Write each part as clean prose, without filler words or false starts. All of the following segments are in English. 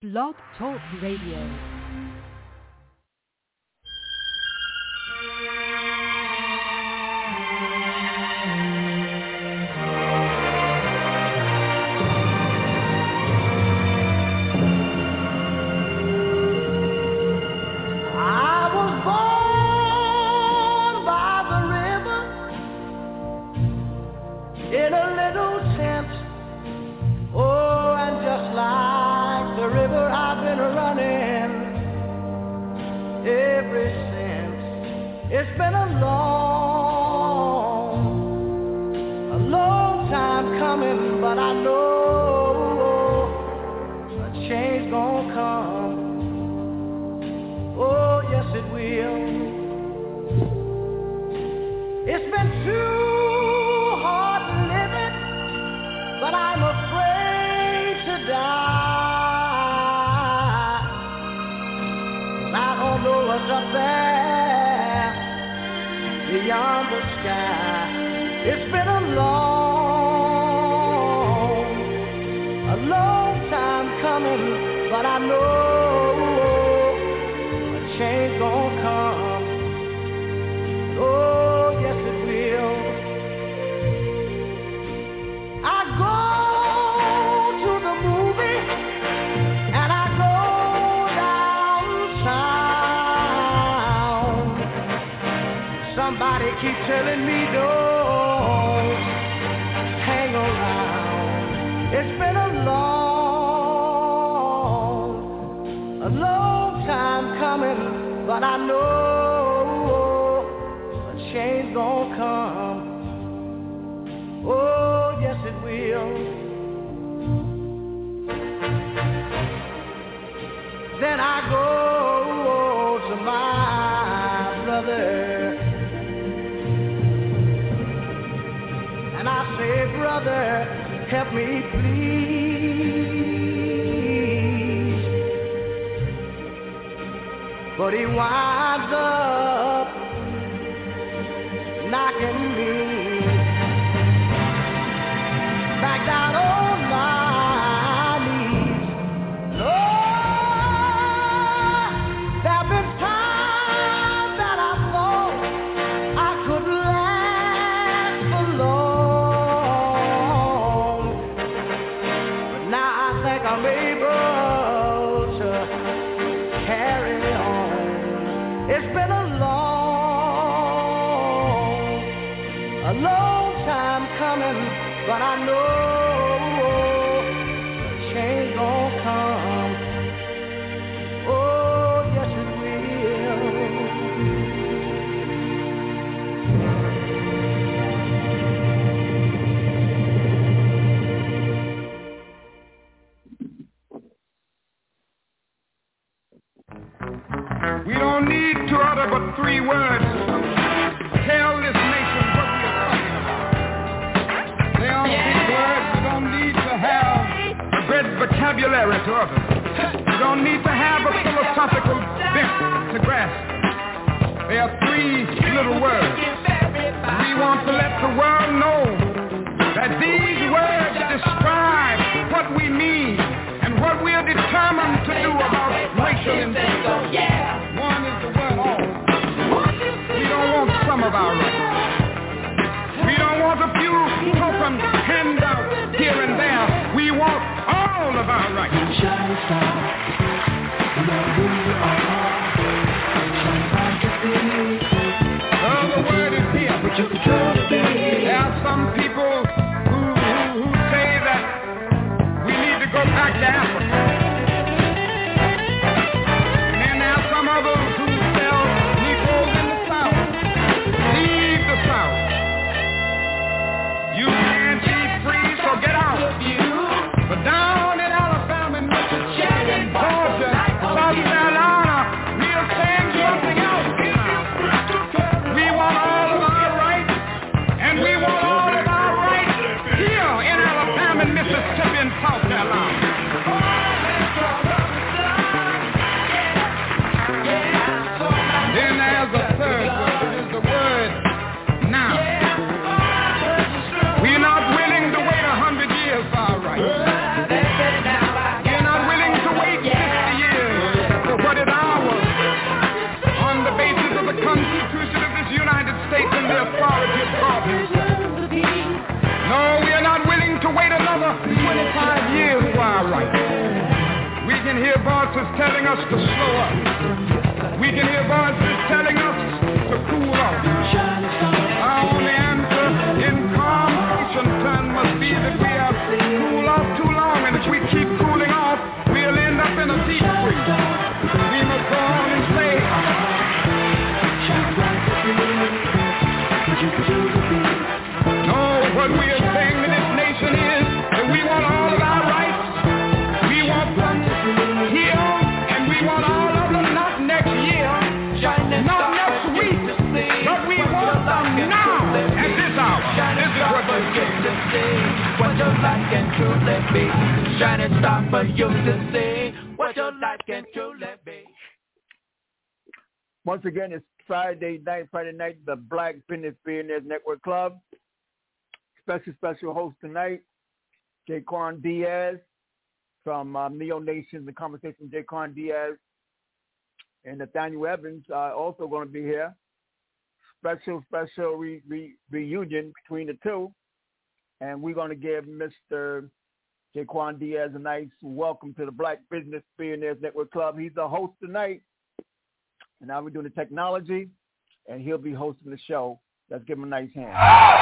Blog Talk Radio. It's been a long time coming, but I know a change gonna come. Oh, yes it will. It's been too hard living, but I'm afraid to die. I don't know what's up there beyond the sky. It's been a long time coming, but I know a change gonna come. Oh, yes it will. I go to the movie and I go downtown. Somebody keep telling me don't hang around. It's been a long time coming, but I know a change gonna come. Oh, yes it will. Then I go to my brother and I say, brother, help me please. But he winds up knocking me back down on my knees. Lord, there have been times that I thought I could last for long, but now I think I'm able to carry on. It's been a long time coming, but I know change gonna come. Oh, yes it will. We don't need to utter but 3 words to tell this nation what we are talking about. They are 3 words. We don't need to have a great vocabulary to utter. We don't need to have a philosophical bent to grasp. They are 3 little words. We want to let the world know that these words describe what we mean and what we are determined to do about racial injustice. One is the word all. We don't want some of our rights. We don't want a few token handouts here and there. We want all of our rights. Shine star, you know who you are. Shine bright to see. The word is here. But you control the beat. There are some people who say that we need to go back to Africa. And then there are some others who sell Negroes in the South. Leave the South. You can't be free, so get out. But down in Alabama and Mississippi, hear voices telling us to slow up. We can hear voices telling us to cool off. Our only answer in calm ocean sun must be that we have cooled off too long, and if we keep cooling off, we'll end up in a deep freeze. We must go on and say, no, what we are saying to this nation is that we want all of our rights. We want them here, and we want all of them not next year, not next week, but we want them now, at this hour. This is what we're saying. What your life can truly be. Shining star for you to see. What your life can truly be. Once again, it's Friday night, the Black Business Billionaires Network Club. Special host tonight, Jaquan Diaz from Neo Nation, The Conversation. Jaquan Diaz and Nathaniel Evans are also going to be here. Special reunion between the two. And we're going to give Mr. Jaquan Diaz a nice welcome to the Black Business Billionaires Network Club. He's the host tonight. And now we're doing the technology, and he'll be hosting the show. Let's give him a nice hand.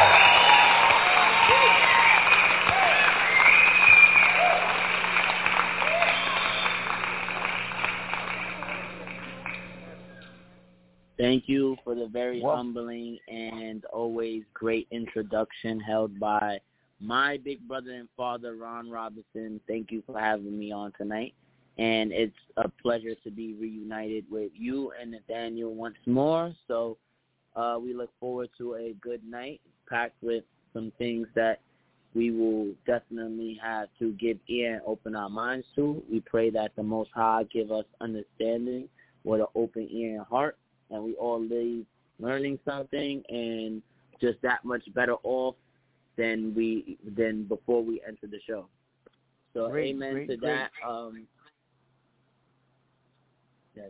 Thank you for the very humbling and always great introduction held by my big brother and father, Ron Robinson. Thank you for having me on tonight. And it's a pleasure to be reunited with you and Nathaniel once more. So we look forward to a good night packed with some things that we will definitely have to give ear and open our minds to. We pray that the Most High give us understanding with an open ear and heart, and we all leave learning something and just that much better off than before we enter the show. So amen to that. Yes.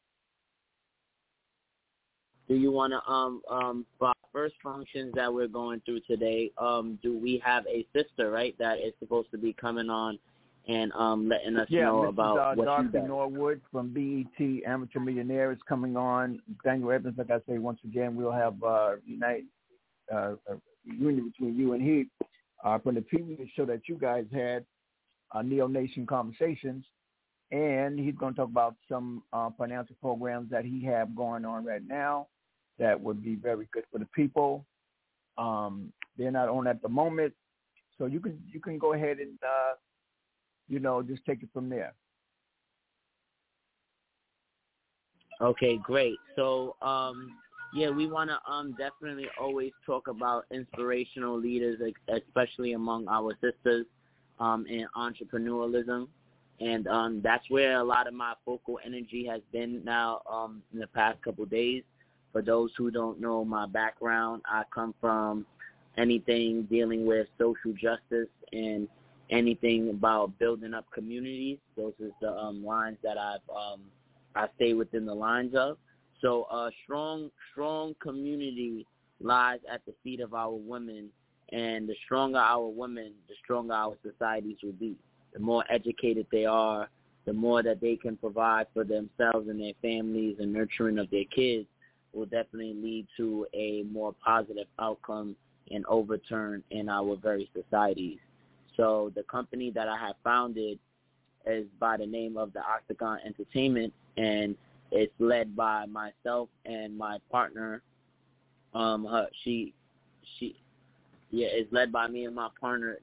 Do you want to for our first functions that we're going through today, do we have a sister, right, that is supposed to be coming on and letting us know about what she does? Darcy Norwood from BET Amateur Millionaire is coming on. Daniel Evans, like I say, once again, we'll have reunion between you and he from the previous show that you guys had, Neo Nation Conversations. And he's going to talk about some financial programs that he have going on right now that would be very good for the people. They're not on at the moment, so you can go ahead and just take it from there. Okay, great. So we want to definitely always talk about inspirational leaders, especially among our sisters in entrepreneurialism. And that's where a lot of my focal energy has been now in the past couple of days. For those who don't know my background, I come from anything dealing with social justice and anything about building up communities. Those are the lines that I stay within the lines of. So a strong community lies at the feet of our women, and the stronger our women, the stronger our societies will be. The more educated they are, the more that they can provide for themselves and their families and nurturing of their kids will definitely lead to a more positive outcome and overturn in our very societies. So the company that I have founded is by the name of the Octagon Entertainment, and it's led by myself and my partner. It's led by me and my partner,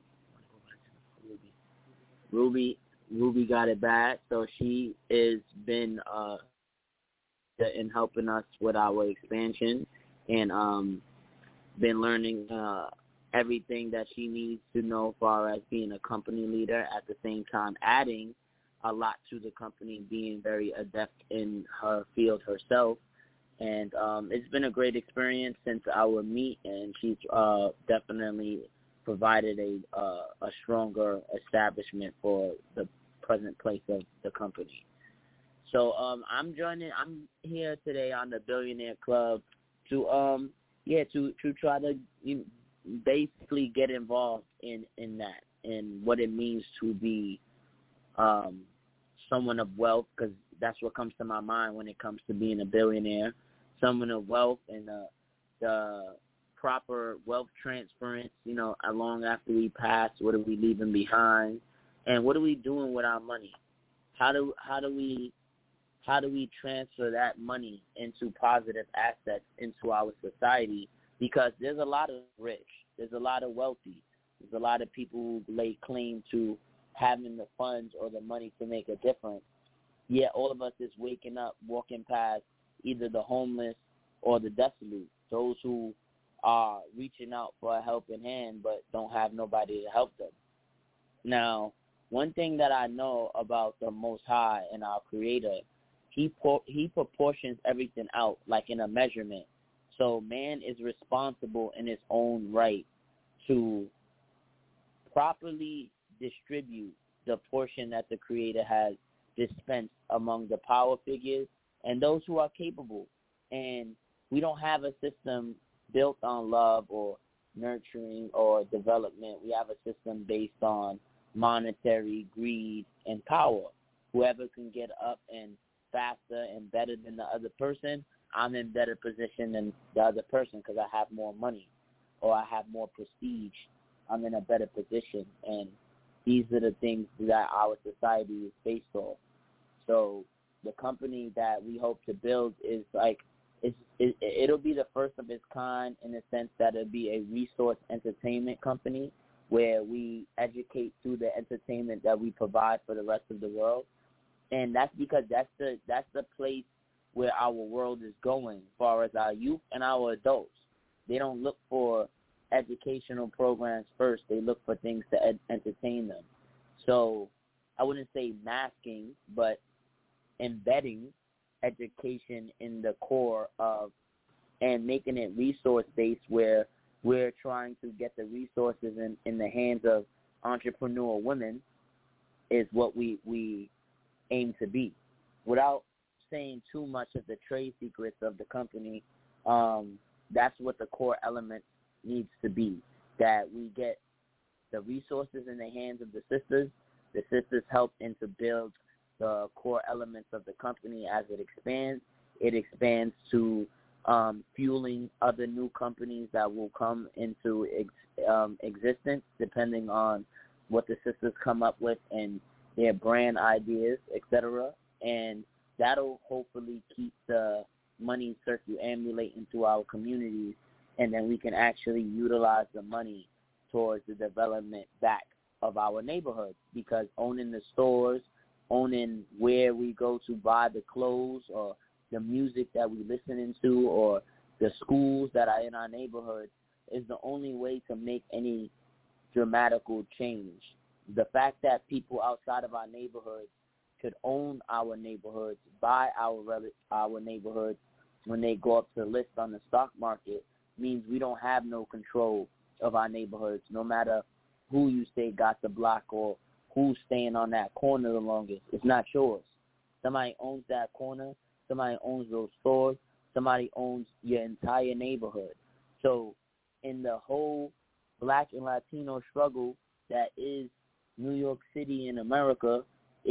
Ruby got it bad, so she has been in helping us with our expansion and been learning everything that she needs to know as far as being a company leader, at the same time adding a lot to the company, being very adept in her field herself. And it's been a great experience since our meet, and she's definitely provided a stronger establishment for the present place of the company. So I'm here today on the Billionaire Club to try to basically get involved in that and what it means to be someone of wealth, because that's what comes to my mind when it comes to being a billionaire, someone of wealth and the proper wealth transference, long after we pass, what are we leaving behind, and what are we doing with our money? How do we transfer that money into positive assets into our society? Because there's a lot of rich, there's a lot of wealthy, there's a lot of people who lay claim to having the funds or the money to make a difference. Yet all of us is waking up, walking past either the homeless or the desolate, those who are reaching out for a helping hand but don't have nobody to help them. Now, one thing that I know about the Most High and our Creator, he proportions everything out like in a measurement. So man is responsible in his own right to properly distribute the portion that the Creator has dispensed among the power figures and those who are capable. And we don't have a system built on love or nurturing or development. We have a system based on monetary greed and power. Whoever can get up and faster and better than the other person, I'm in better position than the other person because I have more money or I have more prestige. I'm in a better position. And these are the things that our society is based on. So the company that we hope to build is like, it'll be the first of its kind in the sense that it'll be a resource entertainment company where we educate through the entertainment that we provide for the rest of the world. And that's because that's the place where our world is going as far as our youth and our adults. They don't look for educational programs first. They look for things to entertain them. So I wouldn't say masking, but embedding education in the core of and making it resource-based where we're trying to get the resources in the hands of entrepreneur women is what we aim to be. Without saying too much of the trade secrets of the company, that's what the core element needs to be, that we get the resources in the hands of the sisters help to build the core elements of the company as it expands. It expands to fueling other new companies that will come into existence depending on what the sisters come up with and their brand ideas, etc. And that'll hopefully keep the money circulating through our communities, and then we can actually utilize the money towards the development back of our neighborhoods, because owning the stores, owning where we go to buy the clothes or the music that we listening to or the schools that are in our neighborhood is the only way to make any dramatical change. The fact that people outside of our neighborhoods could own our neighborhoods, buy our neighborhoods when they go up to list on the stock market means we don't have no control of our neighborhoods, no matter who you say got the block or who's staying on that corner the longest. It's not yours. Somebody owns that corner. Somebody owns those stores. Somebody owns your entire neighborhood. So in the whole Black and Latino struggle that is New York City and America,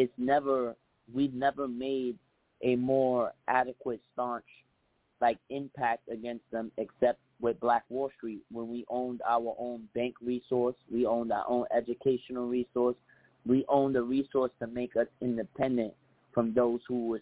we've never made a more adequate, staunch, impact against them except with Black Wall Street, when we owned our own bank resource, we owned our own educational resource, we owned the resource to make us independent from those who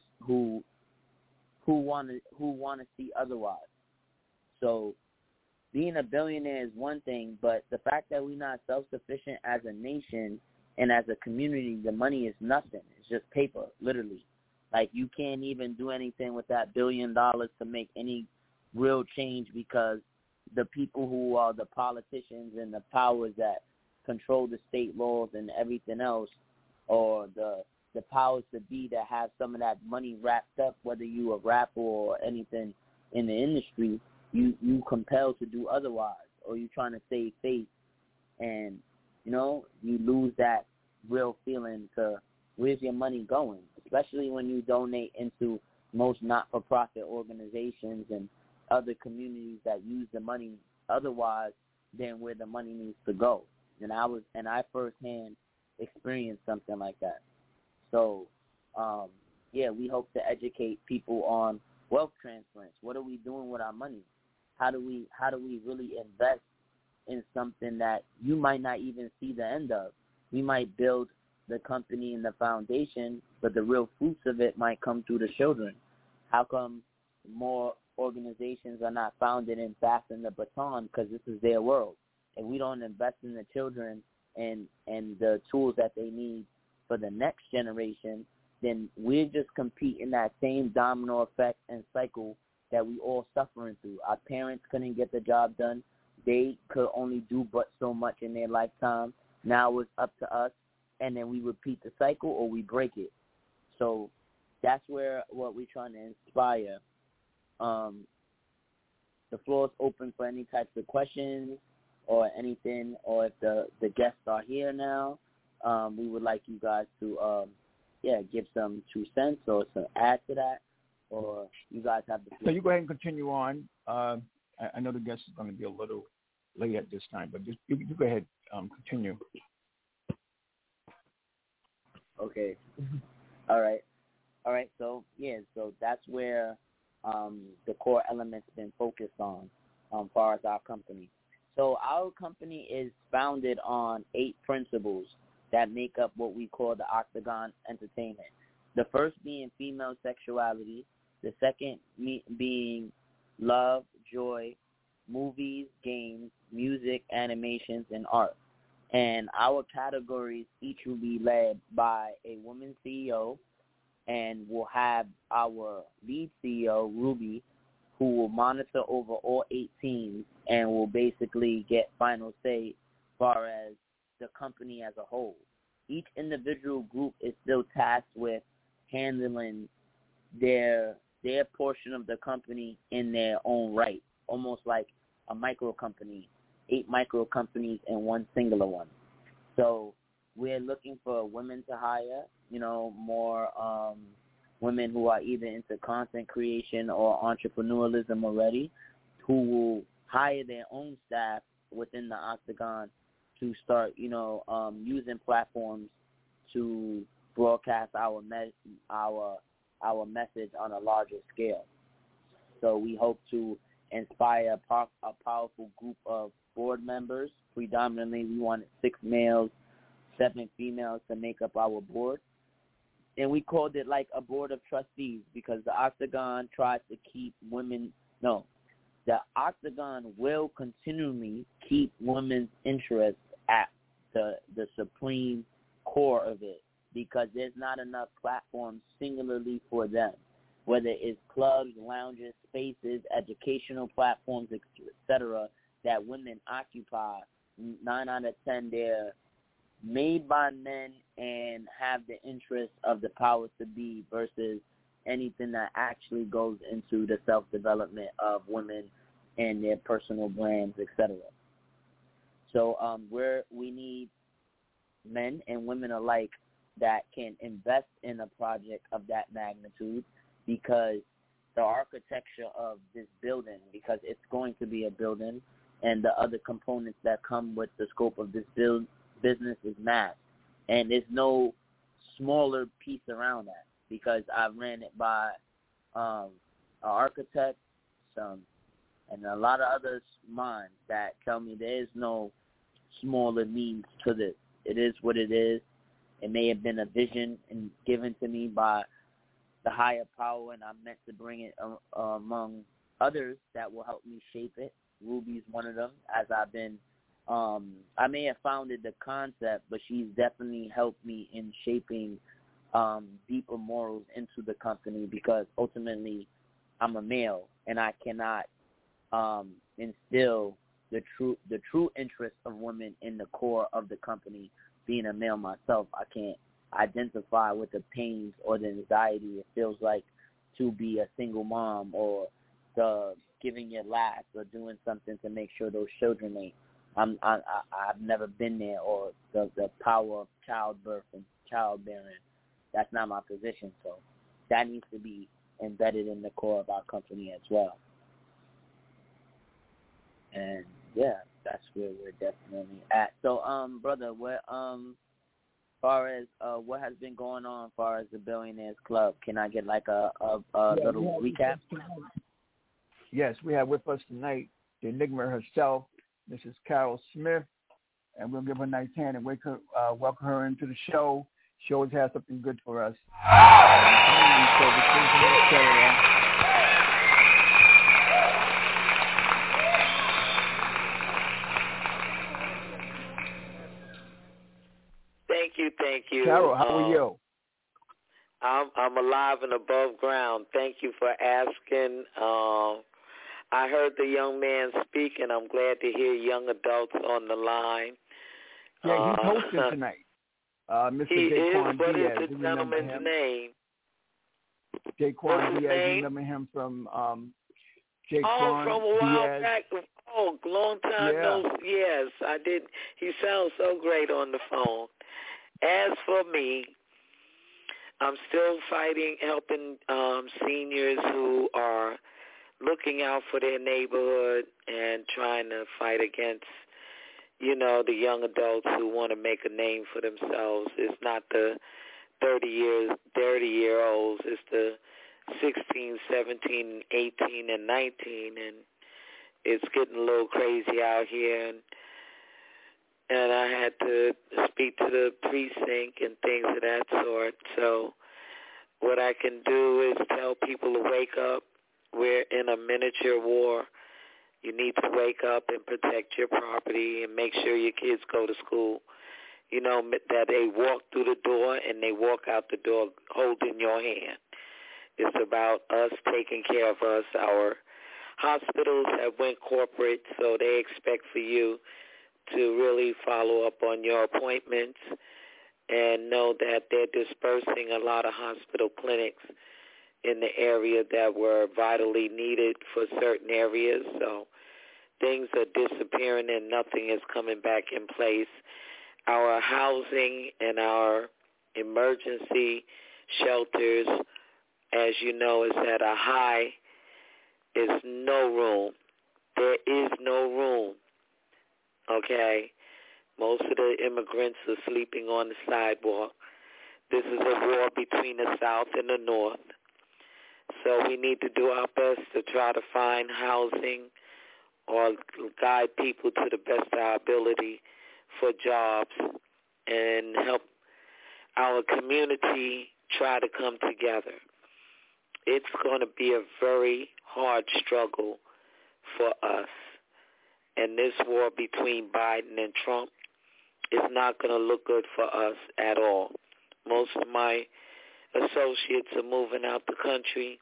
want to see otherwise. So being a billionaire is one thing, but the fact that we're not self-sufficient as a nation and as a community, the money is nothing. It's just paper, literally. You can't even do anything with that $1 billion to make any real change, because the people who are the politicians and the powers that control the state laws and everything else, or the powers to be that have some of that money wrapped up, whether you a rapper or anything in the industry, you compelled to do otherwise, or you trying to save face, and you lose that real feeling to where's your money going, especially when you donate into most not-for-profit organizations and other communities that use the money otherwise than where the money needs to go. And I firsthand experienced something like that. So we hope to educate people on wealth transference. What are we doing with our money? How do we really invest in something that you might not even see the end of? We might build the company and the foundation, but the real fruits of it might come through the children. How come more organizations are not founded in passing the baton? Because this is their world. If we don't invest in the children and the tools that they need for the next generation, then we're just competing that same domino effect and cycle that we all suffering through. Our parents couldn't get the job done. They could only do but so much in their lifetime. Now it's up to us, and then we repeat the cycle or we break it. So that's what we're trying to inspire. The floor is open for any types of questions or anything, or if the guests are here now, we would like you guys to give some 2 cents or some add to that, or you guys have the floor. So you go ahead and continue on. I know the guest is going to be a little late at this time, but just you go ahead, continue. Okay. All right. So that's where the core element's been focused on, far as our company. So our company is founded on 8 principles that make up what we call the Octagon Entertainment. The first being female sexuality, the second being love, joy, movies, games, music, animations, and art. And our categories each will be led by a woman CEO, and we'll have our lead CEO, Ruby, who will monitor over all 8 teams and will basically get final say as far as the company as a whole. Each individual group is still tasked with handling their portion of the company in their own right, almost like a micro company, 8 micro companies and 1 singular one. So we're looking for women to hire, more women who are either into content creation or entrepreneurialism already, who will hire their own staff within the Octagon to start, using platforms to broadcast our message on a larger scale. So we hope to inspire a powerful group of board members. Predominantly, we wanted 6 males, 7 females to make up our board. And we called it like a board of trustees because the Octagon tries to keep women, the Octagon will continually keep women's interests at the supreme core of it, because there's not enough platforms singularly for them, whether it's clubs, lounges, spaces, educational platforms, etc., that women occupy. 9 out of 10, they're made by men and have the interest of the powers to be versus anything that actually goes into the self-development of women and their personal brands, etc. So we need men and women alike that can invest in a project of that magnitude, because the architecture of this building, because it's going to be a building, and the other components that come with the scope of this business is mass. And there's no smaller piece around that, because I ran it by an architect, and a lot of others minds that tell me there is no smaller means to this. It is what it is. It may have been a vision and given to me by the higher power, and I'm meant to bring it among others that will help me shape it. Ruby's one of them, as I've been. I may have founded the concept, but she's definitely helped me in shaping deeper morals into the company, because ultimately I'm a male and I cannot instill the true interest of women in the core of the company. Being a male myself, I can't identify with the pains or the anxiety it feels like to be a single mom, or the giving your last, or doing something to make sure those children ain't. I've never been there, or the power of childbirth and childbearing. That's not my position. So that needs to be embedded in the core of our company as well. And yeah, that's where we're definitely at. So, brother, far as what has been going on as far as the Billionaires Club. Can I get like a little recap? Yes, we have with us tonight the Enigma herself, Mrs. Carol Smith, and we'll give her a nice hand and welcome her into the show. She always has something good for us. Thank you. Carol, how are you? I'm alive and above ground. Thank you for asking. I heard the young man speak, and I'm glad to hear young adults on the line. Yeah, he's hosting tonight. Mr. He Jaquan is. What Diaz. is the gentleman's name? Jaquan Diaz. Name? You remember him from Jaquan from a while Diaz. back. Oh, long time no. Yes, I did. He sounds so great on the phone. As for me, I'm still fighting, helping seniors who are looking out for their neighborhood and trying to fight against, the young adults who want to make a name for themselves. It's not the 30-year-olds. It's the 16, 17, 18, and 19, and it's getting a little crazy out here. And I had to speak to the precinct and things of that sort. So what I can do is tell people to wake up. We're in a miniature war. You need to wake up and protect your property and make sure your kids go to school. That they walk through the door and they walk out the door holding your hand. It's about us taking care of us. Our hospitals have went corporate, so they expect for you to really follow up on your appointments and know that they're dispersing a lot of hospital clinics in the area that were vitally needed for certain areas. So things are disappearing and nothing is coming back in place. Our housing and our emergency shelters, as you know, is at a high. There's no room. There is no room. Okay? Most of the immigrants are sleeping on the sidewalk. This is a war between the South and the North. So we need to do our best to try to find housing or guide people to the best of our ability for jobs and help our community try to come together. It's going to be a very hard struggle for us. And this war between Biden and Trump is not going to look good for us at all. Most of my associates are moving out the country.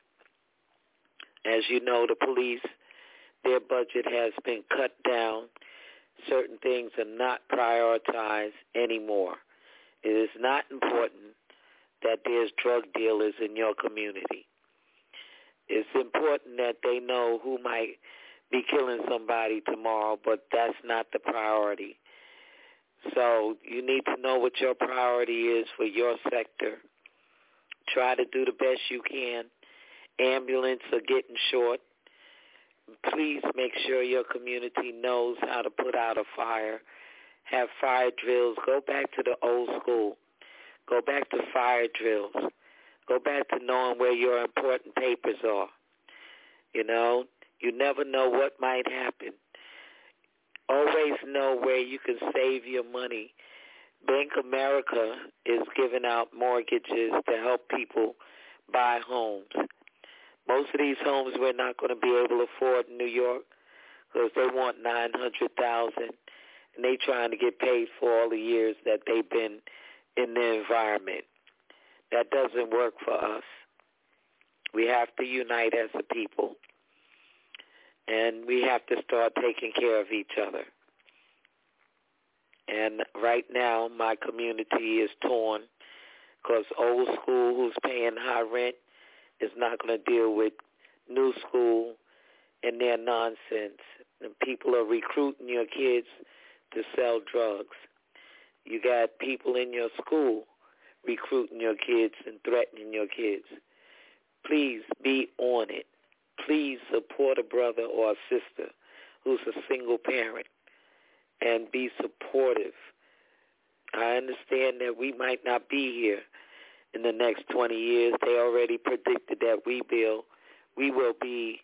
As you know, the police, their budget has been cut down. Certain things are not prioritized anymore. It is not important that there's drug dealers in your community. It's important that they know who might be killing somebody tomorrow, but that's not the priority. So you need to know what your priority is for your sector. Try to do the best you can. Ambulance are getting short. Please make sure your community knows how to put out a fire. Have fire drills. Go back to the old school. Go back to fire drills. Go back to knowing where your important papers are. You never know what might happen. Always know where you can save your money. Bank America is giving out mortgages to help people buy homes. Most of these homes we're not going to be able to afford in New York because they want $900,000, and they trying to get paid for all the years that they've been in the environment. That doesn't work for us. We have to unite as a people, and we have to start taking care of each other. And right now, my community is torn because old school, who's paying high rent, is not going to deal with new school and their nonsense. And people are recruiting your kids to sell drugs. You got people in your school recruiting your kids and threatening your kids. Please be on it. Please support a brother or a sister who's a single parent and be supportive I understand that we might not be here in the next 20 years. They already predicted that we will be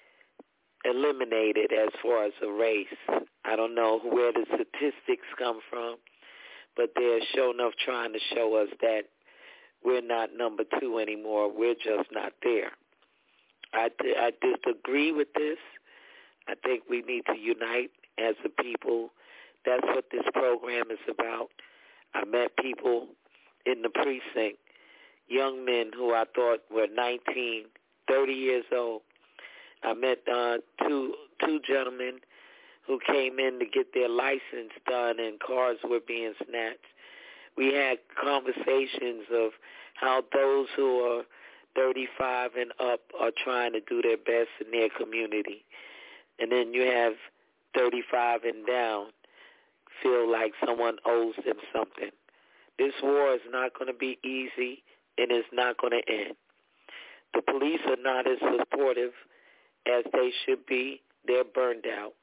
eliminated as far as a race. I don't know where the statistics come from, but they're sure enough trying to show us that we're not number 2 anymore. We're just not there. I disagree with this. I think we need to unite as a people. That's what this program is about. I met people in the precinct, young men who I thought were 19, 30 years old. I met two gentlemen who came in to get their license done and cars were being snatched. We had conversations of how those who are 35 and up are trying to do their best in their community. And then you have 35 and down feel like someone owes them something. This war is not going to be easy, and it's not going to end. The police are not as supportive as they should be. They're burned out.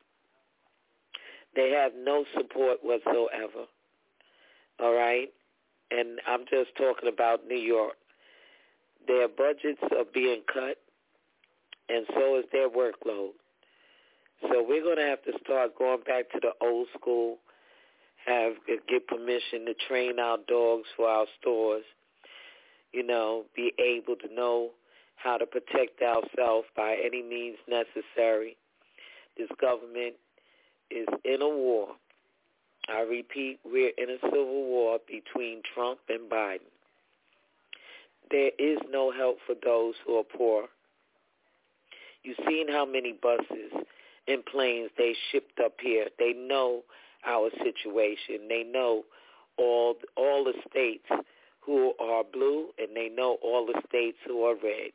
They have no support whatsoever. All right? And I'm just talking about New York. Their budgets are being cut, and so is their workload. So we're going to have to start going back to the old school, get permission to train our dogs for our stores, be able to know how to protect ourselves by any means necessary. This government is in a war. I repeat, we're in a civil war between Trump and Biden. There is no help for those who are poor. You've seen how many buses and planes they shipped up here. They know our situation. They know all the states who are blue, and they know all the states who are red.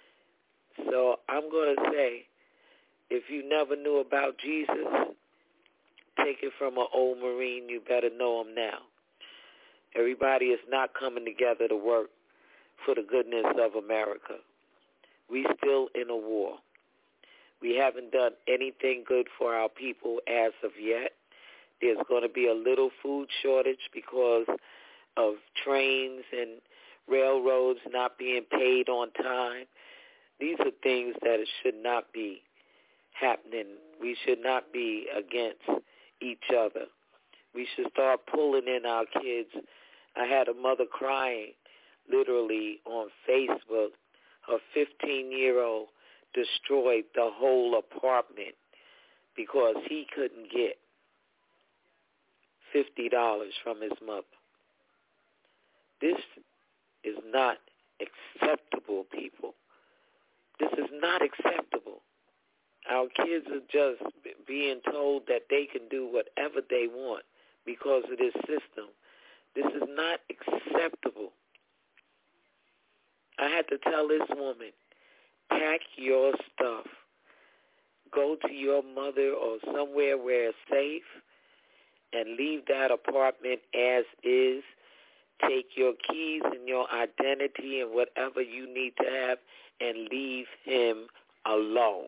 So I'm going to say, if you never knew about Jesus, take it from an old Marine, you better know him now. Everybody is not coming together to work for the goodness of America. We still in a war. We haven't done anything good for our people as of yet. There's going to be a little food shortage because of trains and railroads not being paid on time. These are things that should not be happening. We should not be against each other. We should start pulling in our kids. I had a mother crying literally on Facebook. Her 15-year-old destroyed the whole apartment because he couldn't get $50 from his mother. This is not acceptable, people. This is not acceptable. Our kids are just being told that they can do whatever they want because of this system. This is not acceptable. I had to tell this woman, pack your stuff. Go to your mother or somewhere where it's safe and leave that apartment as is. Take your keys and your identity and whatever you need to have and leave him alone.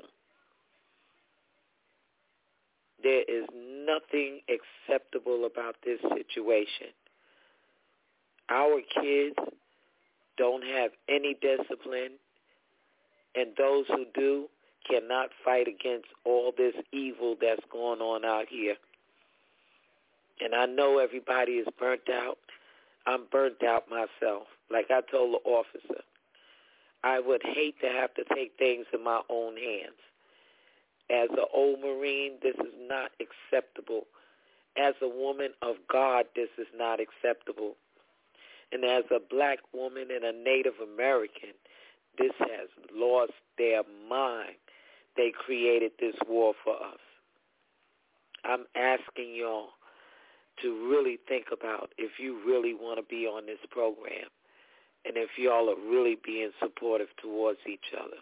There is nothing acceptable about this situation. Our kids don't have any discipline, and those who do cannot fight against all this evil that's going on out here. And I know everybody is burnt out. I'm burnt out myself. Like I told the officer, I would hate to have to take things in my own hands. As an old Marine, this is not acceptable. As a woman of God, this is not acceptable. And as a black woman and a Native American, this has lost their mind. They created this war for us. I'm asking y'all to really think about if you really want to be on this program and if y'all are really being supportive towards each other.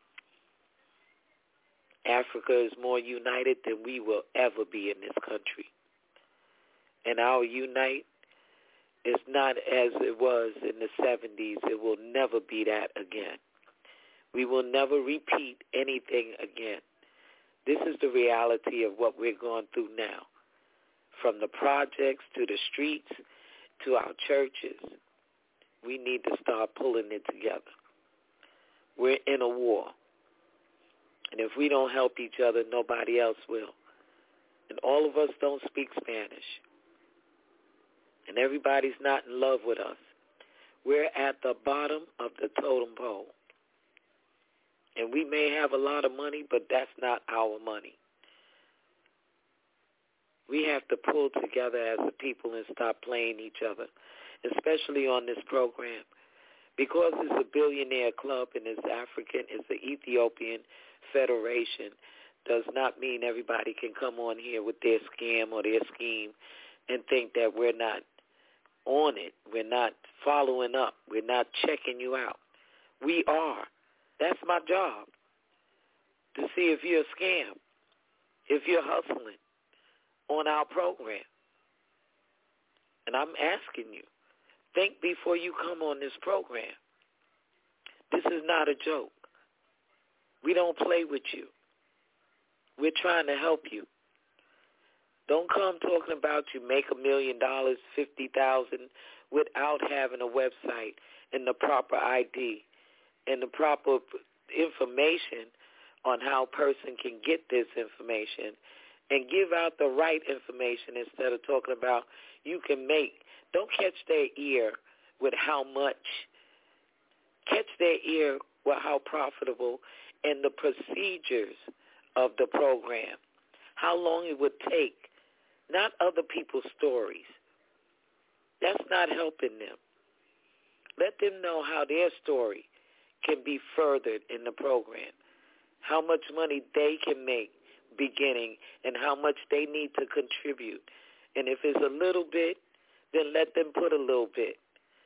Africa is more united than we will ever be in this country. And our unite is not as it was in the 70s. It will never be that again. We will never repeat anything again. This is the reality of what we're going through now. From the projects to the streets to our churches, we need to start pulling it together. We're in a war. And if we don't help each other, nobody else will. And all of us don't speak Spanish. And everybody's not in love with us. We're at the bottom of the totem pole. And we may have a lot of money, but that's not our money. We have to pull together as a people and stop playing each other, especially on this program. Because it's a billionaire club and it's African, it's the Ethiopian Federation, does not mean everybody can come on here with their scam or their scheme and think that we're not on it. We're not following up. We're not checking you out. We are. That's my job, to see if you're a scam, if you're hustling on our program. And I'm asking you, think before you come on this program. This is not a joke. We don't play with you. We're trying to help you. Don't come talking about you make $1 million, $50,000 without having a website and the proper ID and the proper information on how a person can get this information and give out the right information instead of talking about you can make. Don't catch their ear with how much. Catch their ear with how profitable and the procedures of the program, how long it would take, not other people's stories. That's not helping them. Let them know how their story can be furthered in the program, how much money they can make beginning and how much they need to contribute. And if it's a little bit, then let them put a little bit.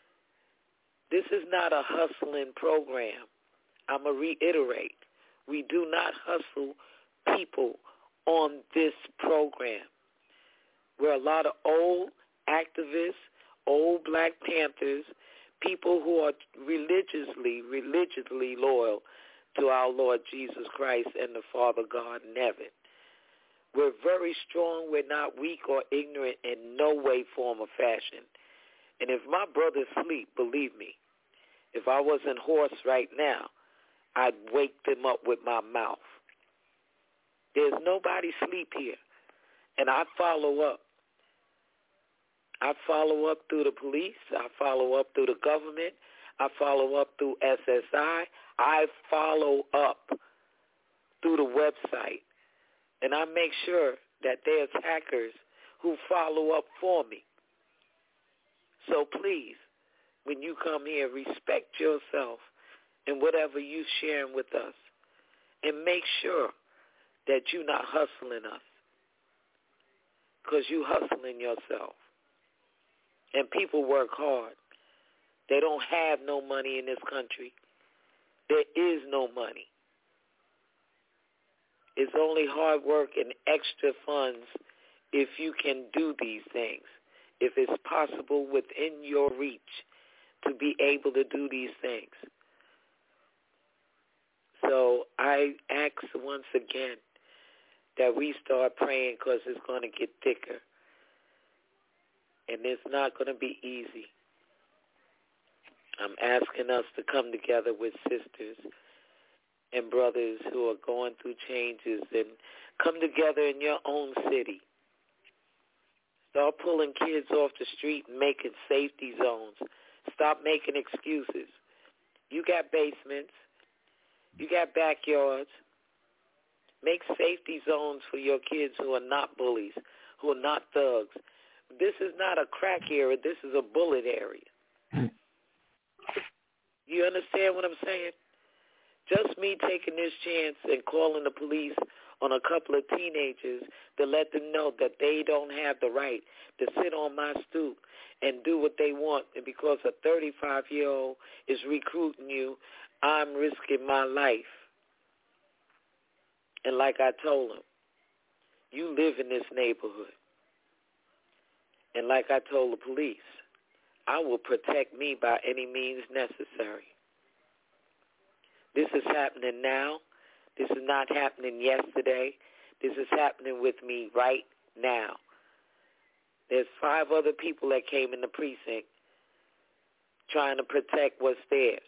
This is not a hustling program. I'm going to reiterate. We do not hustle people on this program. We're a lot of old activists, old Black Panthers, people who are religiously loyal to our Lord Jesus Christ and the Father God in heaven. We're very strong. We're not weak or ignorant in no way, form, or fashion. And if my brothers sleep, believe me, if I wasn't hoarse right now, I'd wake them up with my mouth. There's nobody sleep here. And I follow up. I follow up through the police. I follow up through the government. I follow up through SSI. I follow up through the website. And I make sure that there's hackers who follow up for me. So please, when you come here, respect yourself and whatever you're sharing with us. And make sure that you're not hustling us, because you're hustling yourself. And people work hard. They don't have no money in this country. There is no money. It's only hard work and extra funds if you can do these things, if it's possible within your reach to be able to do these things. So I ask once again that we start praying, because it's going to get thicker. And it's not going to be easy. I'm asking us to come together with sisters and brothers who are going through changes, and come together in your own city. Start pulling kids off the street and making safety zones. Stop making excuses. You got basements. You got backyards. Make safety zones for your kids who are not bullies, who are not thugs. This is not a crack area. This is a bullet area. You understand what I'm saying? Just me taking this chance and calling the police on a couple of teenagers to let them know that they don't have the right to sit on my stoop and do what they want. And because a 35-year-old is recruiting you, I'm risking my life. And like I told him, you live in this neighborhood. And like I told the police, I will protect me by any means necessary. This is happening now. This is not happening yesterday. This is happening with me right now. There's 5 other people that came in the precinct trying to protect what's theirs.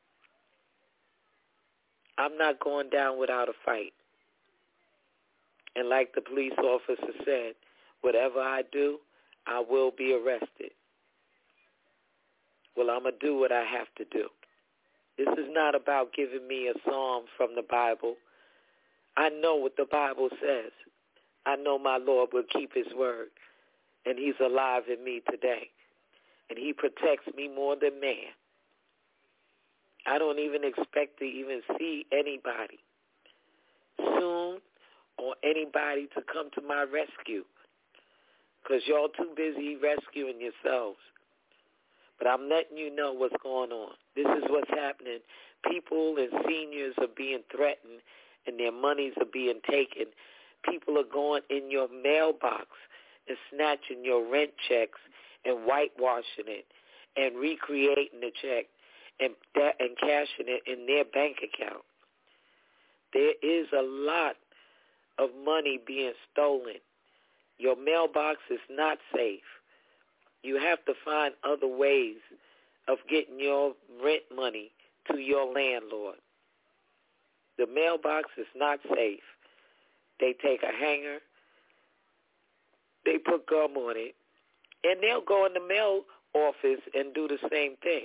I'm not going down without a fight. And like the police officer said, whatever I do, I will be arrested. Well, I'm going to do what I have to do. This is not about giving me a psalm from the Bible. I know what the Bible says. I know my Lord will keep his word, and he's alive in me today, and he protects me more than man. I don't even expect to even see anybody soon or anybody to come to my rescue because y'all too busy rescuing yourselves. But I'm letting you know what's going on. This is what's happening. People and seniors are being threatened and their monies are being taken. People are going in your mailbox and snatching your rent checks and whitewashing it and recreating the check and cashing it in their bank account. There is a lot of money being stolen. Your mailbox is not safe. You have to find other ways of getting your rent money to your landlord. The mailbox is not safe. They take a hanger, they put gum on it, and they'll go in the mail office and do the same thing.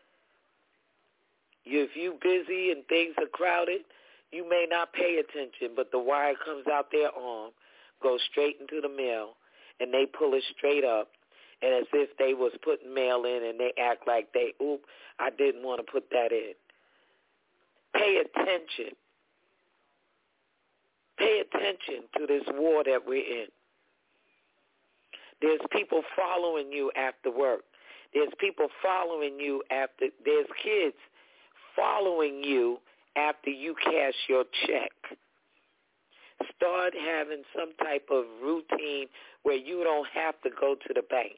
If you're busy and things are crowded, you may not pay attention, but the wire comes out their arm, goes straight into the mail, and they pull it straight up, and as if they was putting mail in, and they act like I didn't want to put that in. Pay attention. Pay attention to this war that we're in. There's people following you after work. There's people following you there's kids following you after you cash your check. Start having some type of routine where you don't have to go to the bank.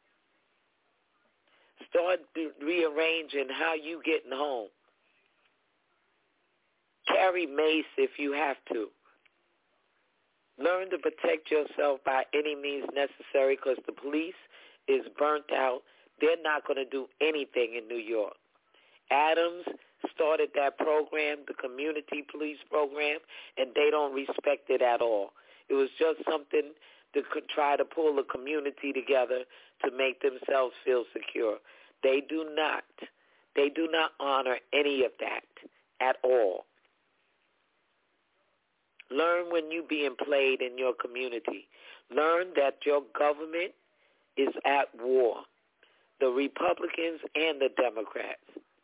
Start rearranging how you getting home. Carry mace if you have to. Learn to protect yourself by any means necessary because the police is burnt out. They're not going to do anything in New York. Adams started that program, the community police program, and they don't respect it at all. It was just something to try to pull the community together to make themselves feel secure. They do not honor any of that at all. Learn when you're being played in your community. Learn that your government is at war, the Republicans and the Democrats.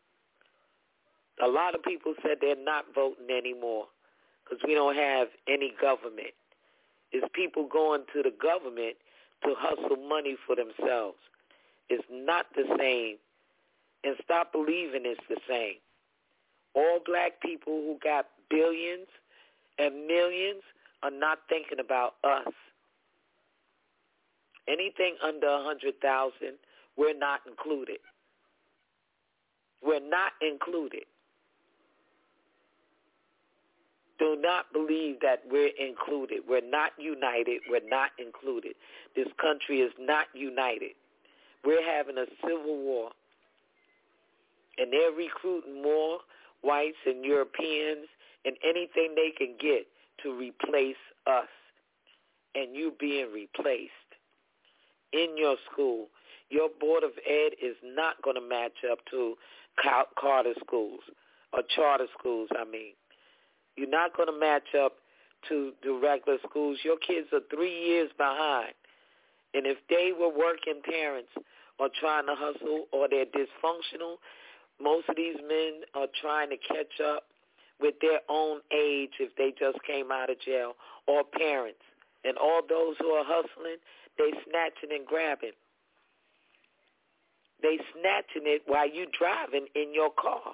A lot of people said they're not voting anymore because we don't have any government. It's people going to the government to hustle money for themselves. It's not the same. And stop believing it's the same. All black people who got billions and millions are not thinking about us. Anything under 100,000, we're not included. We're not included. Do not believe that we're included. We're not united. We're not included. This country is not united. We're having a civil war. And they're recruiting more whites and Europeans and anything they can get to replace us. And you being replaced in your school. Your Board of Ed is not going to match up to charter schools or charter schools, You're not going to match up to the regular schools. Your kids are 3 years behind. And if they were working parents or trying to hustle or they're dysfunctional, most of these men are trying to catch up with their own age if they just came out of jail, or parents. And all those who are hustling, they snatching and grabbing. They snatching it while you driving in your car.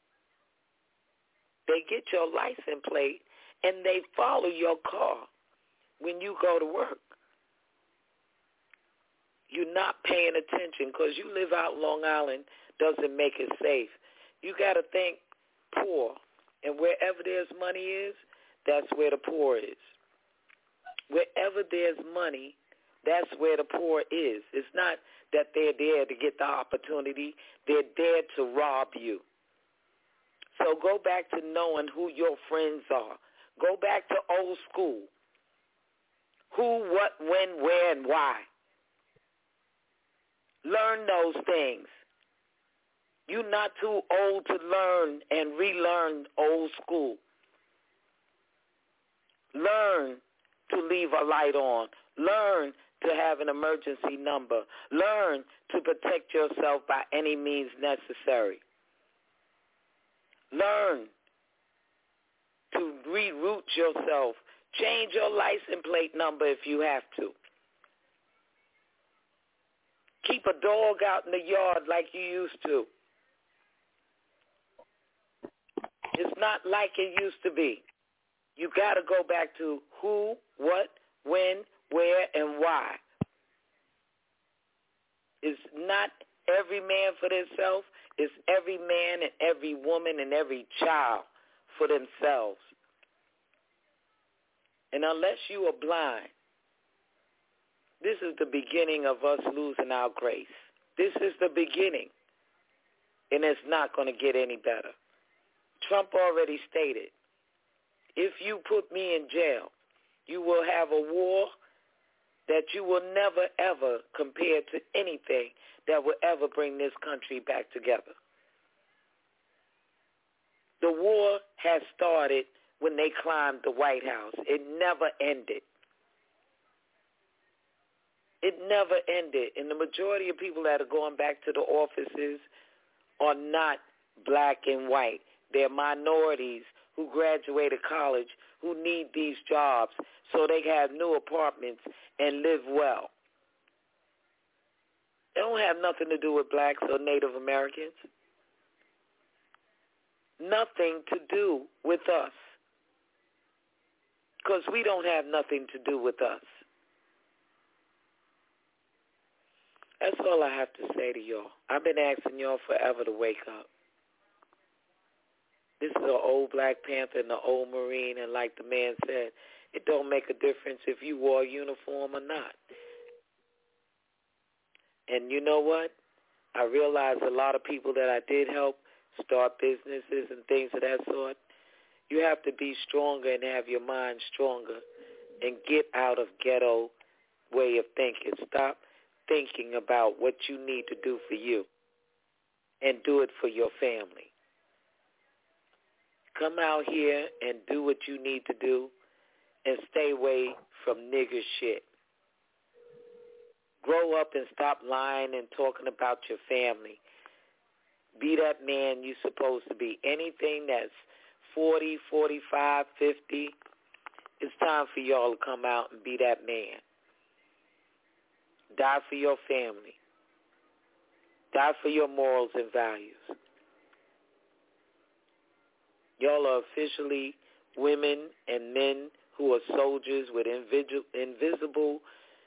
They get your license plate and they follow your car when you go to work. You're not paying attention because you live out Long Island doesn't make it safe. You got to think poor. And wherever there's money is, that's where the poor is. Wherever there's money, That's where the poor is. It's not that they're there to get the opportunity. They're there to rob you. So go back to knowing who your friends are. Go back to old school. Who, what, when, where, and why. Learn those things. You're not too old to learn and relearn old school. Learn to leave a light on. Learn to have an emergency number. Learn to protect yourself by any means necessary. Learn to reroute yourself. Change your license plate number if you have to. Keep a dog out in the yard like you used to. It's not like it used to be. You got to go back to who, what, when, where, and why. It's not every man for themselves. It's every man and every woman and every child for themselves. And unless you are blind, this is the beginning of us losing our grace. This is the beginning, and it's not going to get any better. Trump already stated, if you put me in jail, you will have a war that you will never, ever compare to anything that will ever bring this country back together. The war has started when they climbed the White House. It never ended. It never ended. And the majority of people that are going back to the offices are not black and white. They're minorities who graduated college who need these jobs so they can have new apartments and live well. It don't have nothing to do with blacks or Native Americans. Nothing to do with us. Because we don't have nothing to do with us. That's all I have to say to y'all. I've been asking y'all forever to wake up. This is an old Black Panther and an old Marine, and like the man said, it don't make a difference if you wore a uniform or not. And you know what? I realized a lot of people that I did help start businesses and things of that sort, you have to be stronger and have your mind stronger and get out of ghetto way of thinking. Stop thinking about what you need to do for you and do it for your family. Come out here and do what you need to do and stay away from nigger shit. Grow up and stop lying and talking about your family. Be that man you're supposed to be. Anything that's 40, 45, 50, it's time for y'all to come out and be that man. Die for your family. Die for your morals and values. Y'all are officially women and men who are soldiers with invisible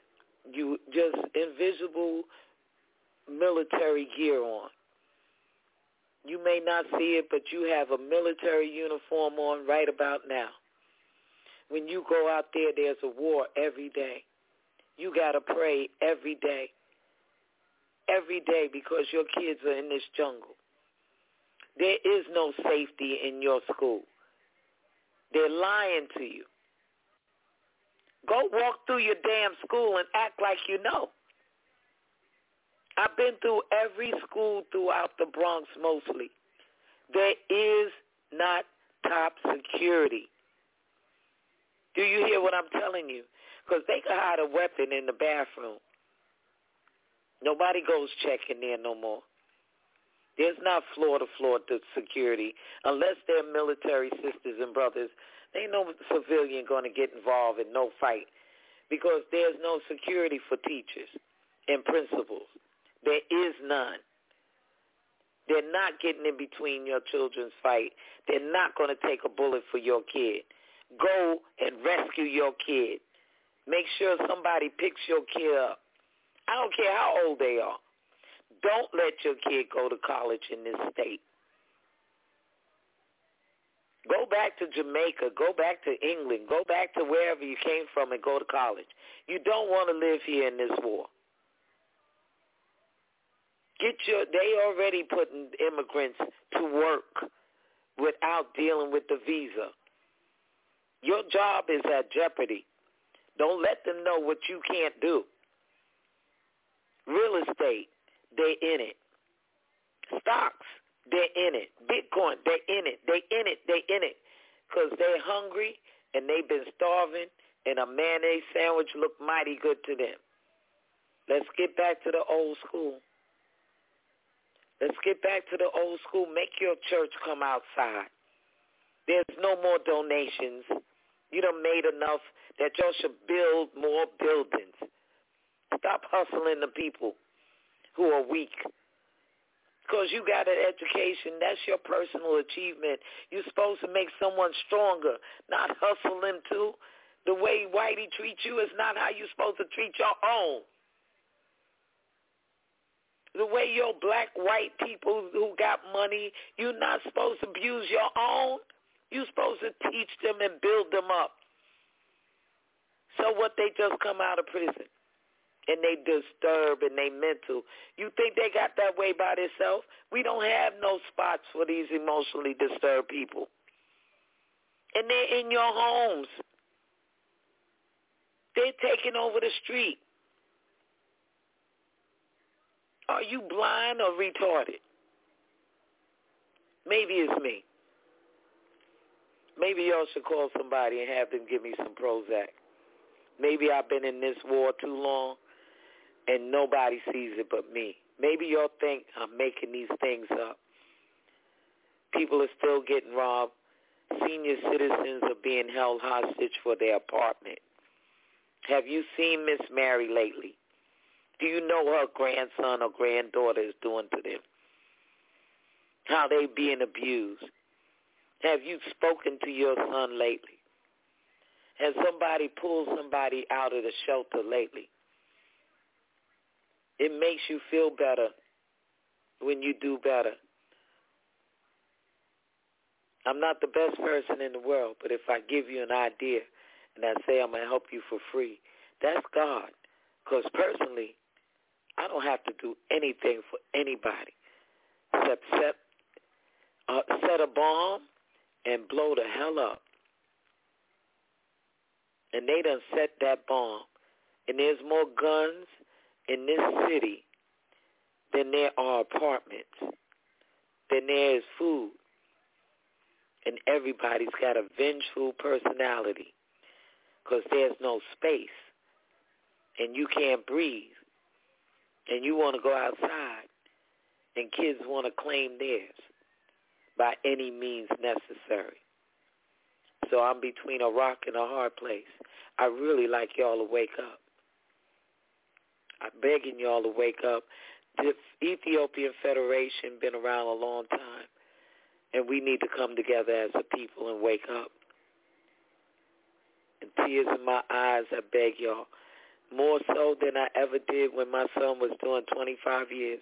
military gear on. You may not see it, but you have a military uniform on right about now. When you go out there, there's a war every day. You got to pray every day. Every day, because your kids are in this jungle. There is no safety in your school. They're lying to you. Go walk through your damn school and act like you know. I've been through every school throughout the Bronx mostly. There is not top security. Do you hear what I'm telling you? Because they can hide a weapon in the bathroom. Nobody goes checking there no more. There's not floor-to-floor security. Unless they're military sisters and brothers, there ain't no civilian going to get involved in no fight because there's no security for teachers and principals. There is none. They're not getting in between your children's fight. They're not going to take a bullet for your kid. Go and rescue your kid. Make sure somebody picks your kid up. I don't care how old they are. Don't let your kid go to college in this state. Go back to Jamaica. Go back to England. Go back to wherever you came from and go to college. You don't want to live here in this war. They already putting immigrants to work without dealing with the visa. Your job is at jeopardy. Don't let them know what you can't do. Real estate, they in it. Stocks, they're in it. Bitcoin, they're in it. They in it. They in it. Because they're hungry and they've been starving, and a mayonnaise sandwich looked mighty good to them. Let's get back to the old school. Let's get back to the old school. Make your church come outside. There's no more donations. You done made enough that y'all should build more buildings. Stop hustling the people who are weak. Because you got an education. That's your personal achievement. You're supposed to make someone stronger, not hustle them too. The way Whitey treats you is not how you're supposed to treat your own. The way your black, white people who got money, you're not supposed to abuse your own. You're supposed to teach them and build them up. So what, they just come out of prison and they disturb and they mental. You think they got that way by themselves? We don't have no spots for these emotionally disturbed people. And they're in your homes. They're taking over the street. Are you blind or retarded? Maybe it's me. Maybe y'all should call somebody and have them give me some Prozac. Maybe I've been in this war too long and nobody sees it but me. Maybe y'all think I'm making these things up. People are still getting robbed. Senior citizens are being held hostage for their apartment. Have you seen Miss Mary lately? Do you know her grandson or granddaughter is doing to them? How they being abused? Have you spoken to your son lately? Has somebody pulled somebody out of the shelter lately? It makes you feel better when you do better. I'm not the best person in the world, but if I give you an idea and I say I'm going to help you for free, that's God. Because personally, I don't have to do anything for anybody except set a bomb and blow the hell up. And they done set that bomb. And there's more guns in this city than there are apartments, than there is food. And everybody's got a vengeful personality because there's no space. And you can't breathe. And you want to go outside. And kids want to claim theirs by any means necessary. So I'm between a rock and a hard place. I really like y'all to wake up. I'm begging y'all to wake up. The Ethiopian Federation been around a long time, and we need to come together as a people and wake up. And tears in my eyes, I beg y'all, more so than I ever did when my son was doing 25 years.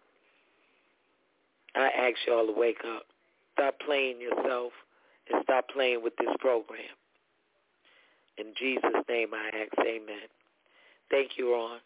I ask y'all to wake up. Stop playing yourself and stop playing with this program. In Jesus' name I ask, amen. Thank you, Ron.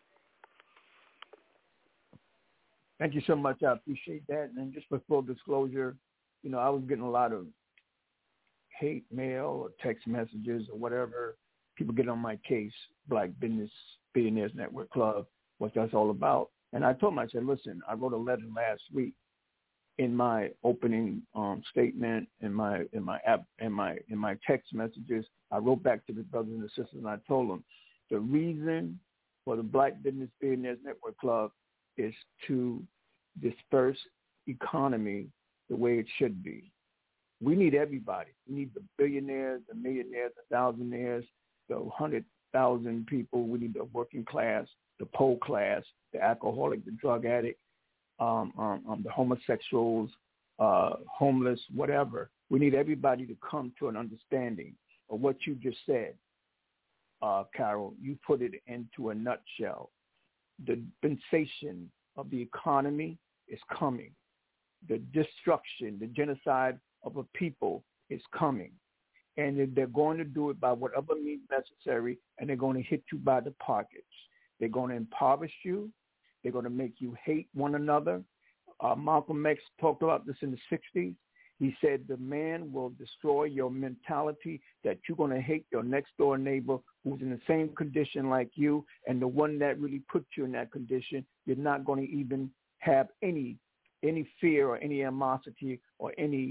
Thank you so much. I appreciate that. And then just for full disclosure, I was getting a lot of hate mail or text messages or whatever. People get on my case, Black Business Billionaires Network Club, what that's all about. And I told them, I said, listen, I wrote a letter last week in my opening statement, in my text messages. I wrote back to the brothers and the sisters, and I told them the reason for the Black Business Billionaires Network Club is to disperse economy the way it should be. We need everybody. We need the billionaires, the millionaires, the thousandaires, the 100,000 people. We need the working class, the poor class, the alcoholic, the drug addict, the homosexuals, homeless, whatever. We need everybody to come to an understanding of what you just said, Carol. You put it into a nutshell. The dispensation of the economy is coming. The destruction, the genocide of a people is coming. And they're going to do it by whatever means necessary, and they're going to hit you by the pockets. They're going to impoverish you. They're going to make you hate one another. Malcolm X talked about this in the 60s. He said the man will destroy your mentality that you're going to hate your next door neighbor who's in the same condition like you, and the one that really put you in that condition, you're not going to even have any fear or any animosity or any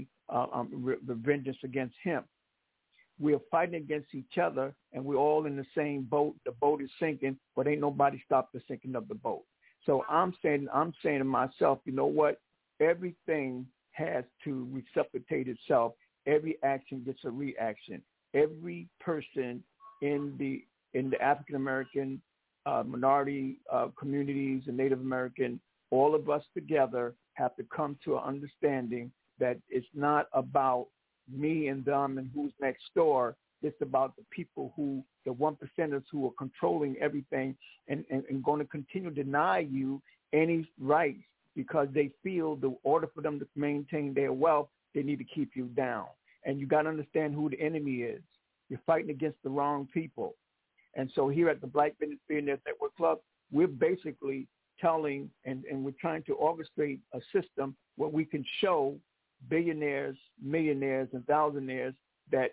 vengeance against him. We're fighting against each other, and we're all in the same boat. The boat is sinking, but ain't nobody stopped the sinking of the boat. So I'm saying to myself, you know what? Everything has to reciprocate itself. Every action gets a reaction. Every person in the African American minority communities and Native American, all of us together have to come to an understanding that it's not about me and them and who's next door. It's about the people the 1%ers who are controlling everything and going to continue to deny you any rights because they feel the order for them to maintain their wealth, they need to keep you down. And you got to understand who the enemy is. You're fighting against the wrong people. And so here at the Black Business Billionaires Network Club, we're basically telling and we're trying to orchestrate a system where we can show billionaires, millionaires, and thousandaires that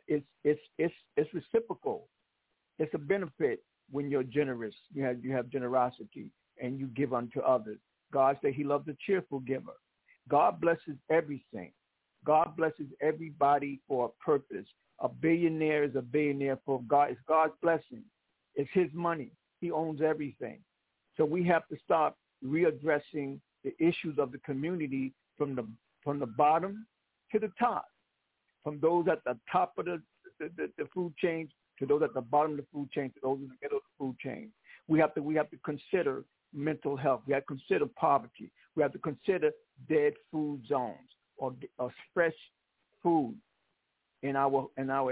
it's reciprocal. It's a benefit when you're generous. You have generosity and you give unto others. God said he loves a cheerful giver. God blesses everything. God blesses everybody for a purpose. A billionaire is a billionaire for God. It's God's blessing. It's his money. He owns everything. So we have to start readdressing the issues of the community from the bottom to the top, from those at the top of the food chain to those at the bottom of the food chain to those in the middle of the food chain. We have to consider mental health. We have to consider poverty. We have to consider dead food zones or fresh food in our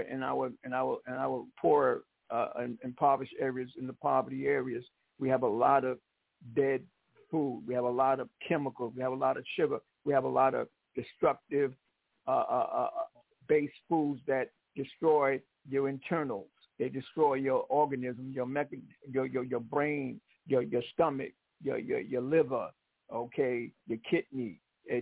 poor and impoverished areas, in the poverty areas. We have a lot of dead food. We have a lot of chemicals. We have a lot of sugar. We have a lot of destructive based foods that destroy your internals. They destroy your organism, your brain, your stomach, your liver, okay, your kidney.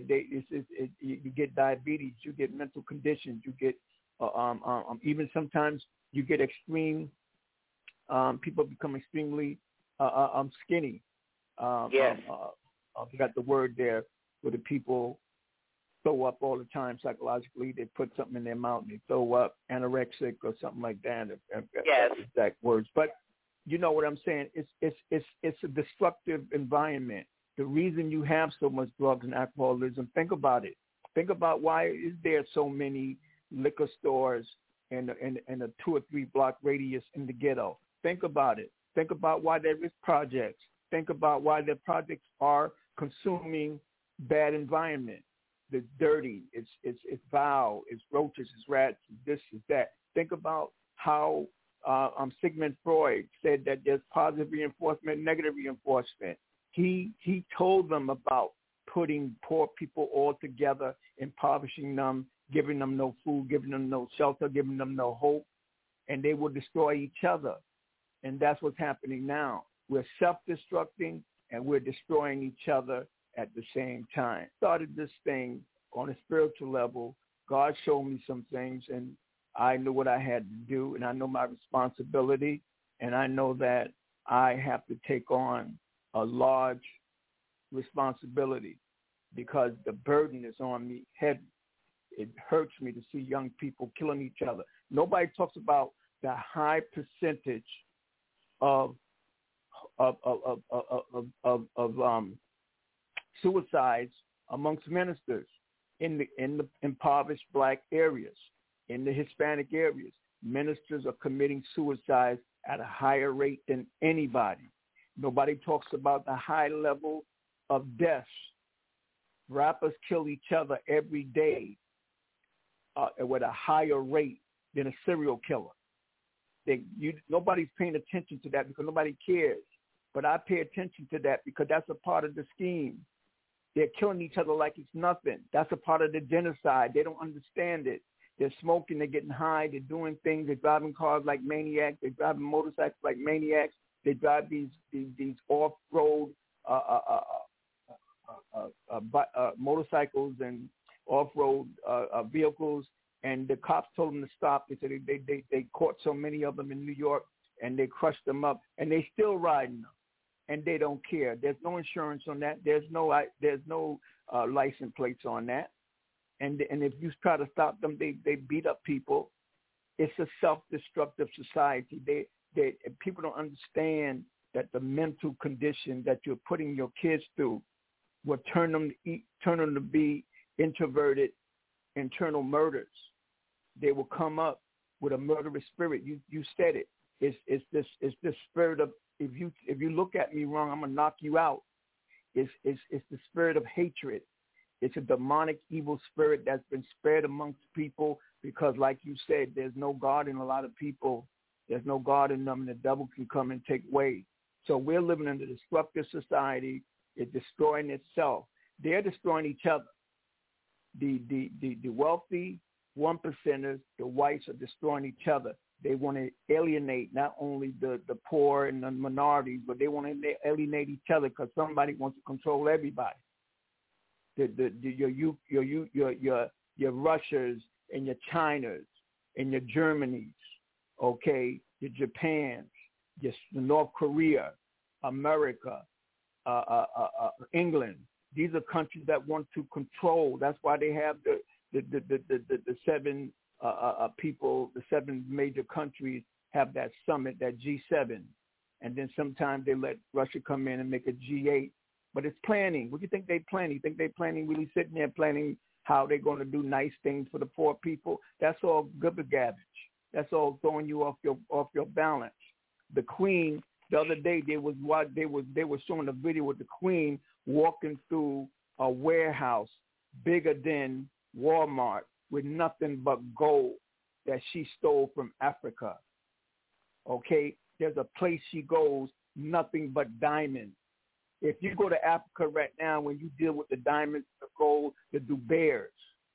You get diabetes. You get mental conditions. You get even sometimes you get extreme. People become extremely skinny. Yes. I forgot the word there, where the people throw up all the time psychologically. They put something in their mouth and they throw up, anorexic or something like that. Yes. Exact words. But you know what I'm saying? It's a destructive environment. The reason you have so much drugs and alcoholism, think about it. Think about why is there so many liquor stores in a 2 or 3 block radius in the ghetto. Think about it. Think about why there is projects. Think about why the projects are consuming bad environment. It's dirty. It's foul. It's roaches. It's rats. It's this. It's that. Think about how Sigmund Freud said that there's positive reinforcement, negative reinforcement. He told them about putting poor people all together, impoverishing them, giving them no food, giving them no shelter, giving them no hope, and they will destroy each other. And that's what's happening now. We're self-destructing and we're destroying each other at the same time. Started this thing on a spiritual level. God showed me some things, and I knew what I had to do, and I know my responsibility, and I know that I have to take on a large responsibility because the burden is on me heavy. It hurts me to see young people killing each other. Nobody talks about the high percentage of suicides amongst ministers in the impoverished black areas, in the Hispanic areas. Ministers are committing suicides at a higher rate than anybody. Nobody talks about the high level of deaths. Rappers kill each other every day with a higher rate than a serial killer. Nobody's paying attention to that because nobody cares. But I pay attention to that because that's a part of the scheme. They're killing each other like it's nothing. That's a part of the genocide. They don't understand it. They're smoking. They're getting high. They're doing things. They're driving cars like maniacs. They're driving motorcycles like maniacs. They drive these off-road motorcycles and off-road vehicles. And the cops told them to stop. They said they caught so many of them in New York, and they crushed them up, and they still riding them, and they don't care. There's no insurance on that. There's no license plates on that. And if you try to stop them, they beat up people. It's a self-destructive society. People don't understand that the mental condition that you're putting your kids through will turn them to be introverted, internal murders. They will come up with a murderous spirit. You said it. It's this spirit of, if you look at me wrong, I'm gonna knock you out. It's the spirit of hatred. It's a demonic evil spirit that's been spread amongst people because, like you said, there's no God in a lot of people. There's no God in them, and the devil can come and take away. So we're living in a destructive society. It's destroying itself. They're destroying each other. The wealthy 1%ers, the whites are destroying each other. They want to alienate not only the poor and the minorities, but they want to alienate each other because somebody wants to control everybody. Your Russias and your Chinas and your Germanys, okay, your Japans, the North Korea, America, England. These are countries that want to control. That's why they have the seven people, the seven major countries have that summit, that G7. And then sometimes they let Russia come in and make a G8. But it's planning. What do you think they plan? You think they planning, really sitting there planning how they're going to do nice things for the poor people? That's all garbage. That's all throwing you off your balance. The Queen, the other day, they were showing a video with the Queen walking through a warehouse bigger than Walmart with nothing but gold that she stole from Africa. Okay? There's a place she goes, nothing but diamonds. If you go to Africa right now, when you deal with the diamonds, the gold, the Dubears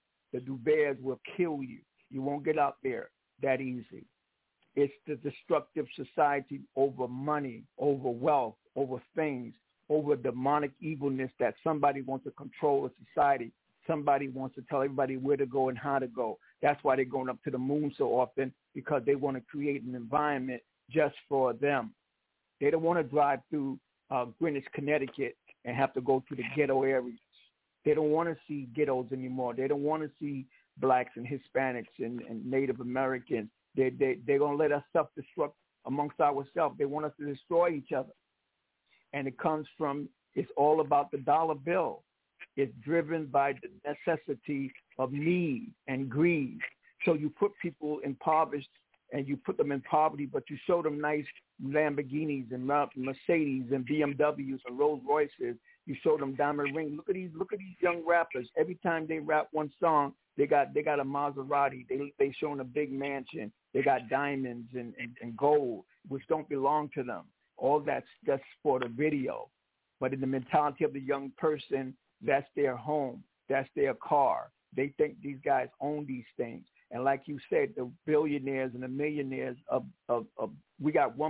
will kill you. You won't get out there that easy. It's the destructive society over money, over wealth, over things, over demonic evilness that somebody wants to control a society. Somebody wants to tell everybody where to go and how to go. That's why they're going up to the moon so often, because they want to create an environment just for them. They don't want to drive through Greenwich, Connecticut, and have to go to the ghetto areas. They don't want to see ghettos anymore. They don't want to see blacks and Hispanics and Native Americans. They're going to let us self-destruct amongst ourselves. They want us to destroy each other. And it comes from, it's all about the dollar bill. It's driven by the necessity of need and greed. So you put people impoverished and you put them in poverty, but you show them nice Lamborghinis and Mercedes and BMWs and Rolls Royces. You show them diamond rings. Look at these young rappers. Every time they rap one song, they got a Maserati. They showing a big mansion. They got diamonds and gold, which don't belong to them. All that's just for the video. But in the mentality of the young person, that's their home. That's their car. They think these guys own these things. And like you said, the billionaires and the millionaires we got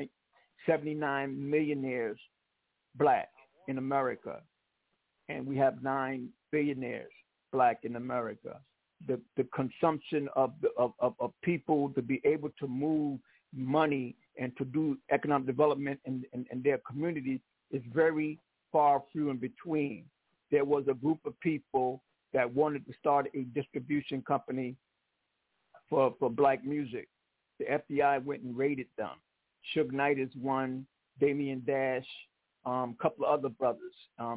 1.79 millionaires black in America, and we have 9 billionaires black in America. The consumption of people to be able to move money and to do economic development in their community is very far few in between. There was a group of people that wanted to start a distribution company for black music. The FBI went and raided them. Suge Knight is one, Damian Dash, a couple of other brothers,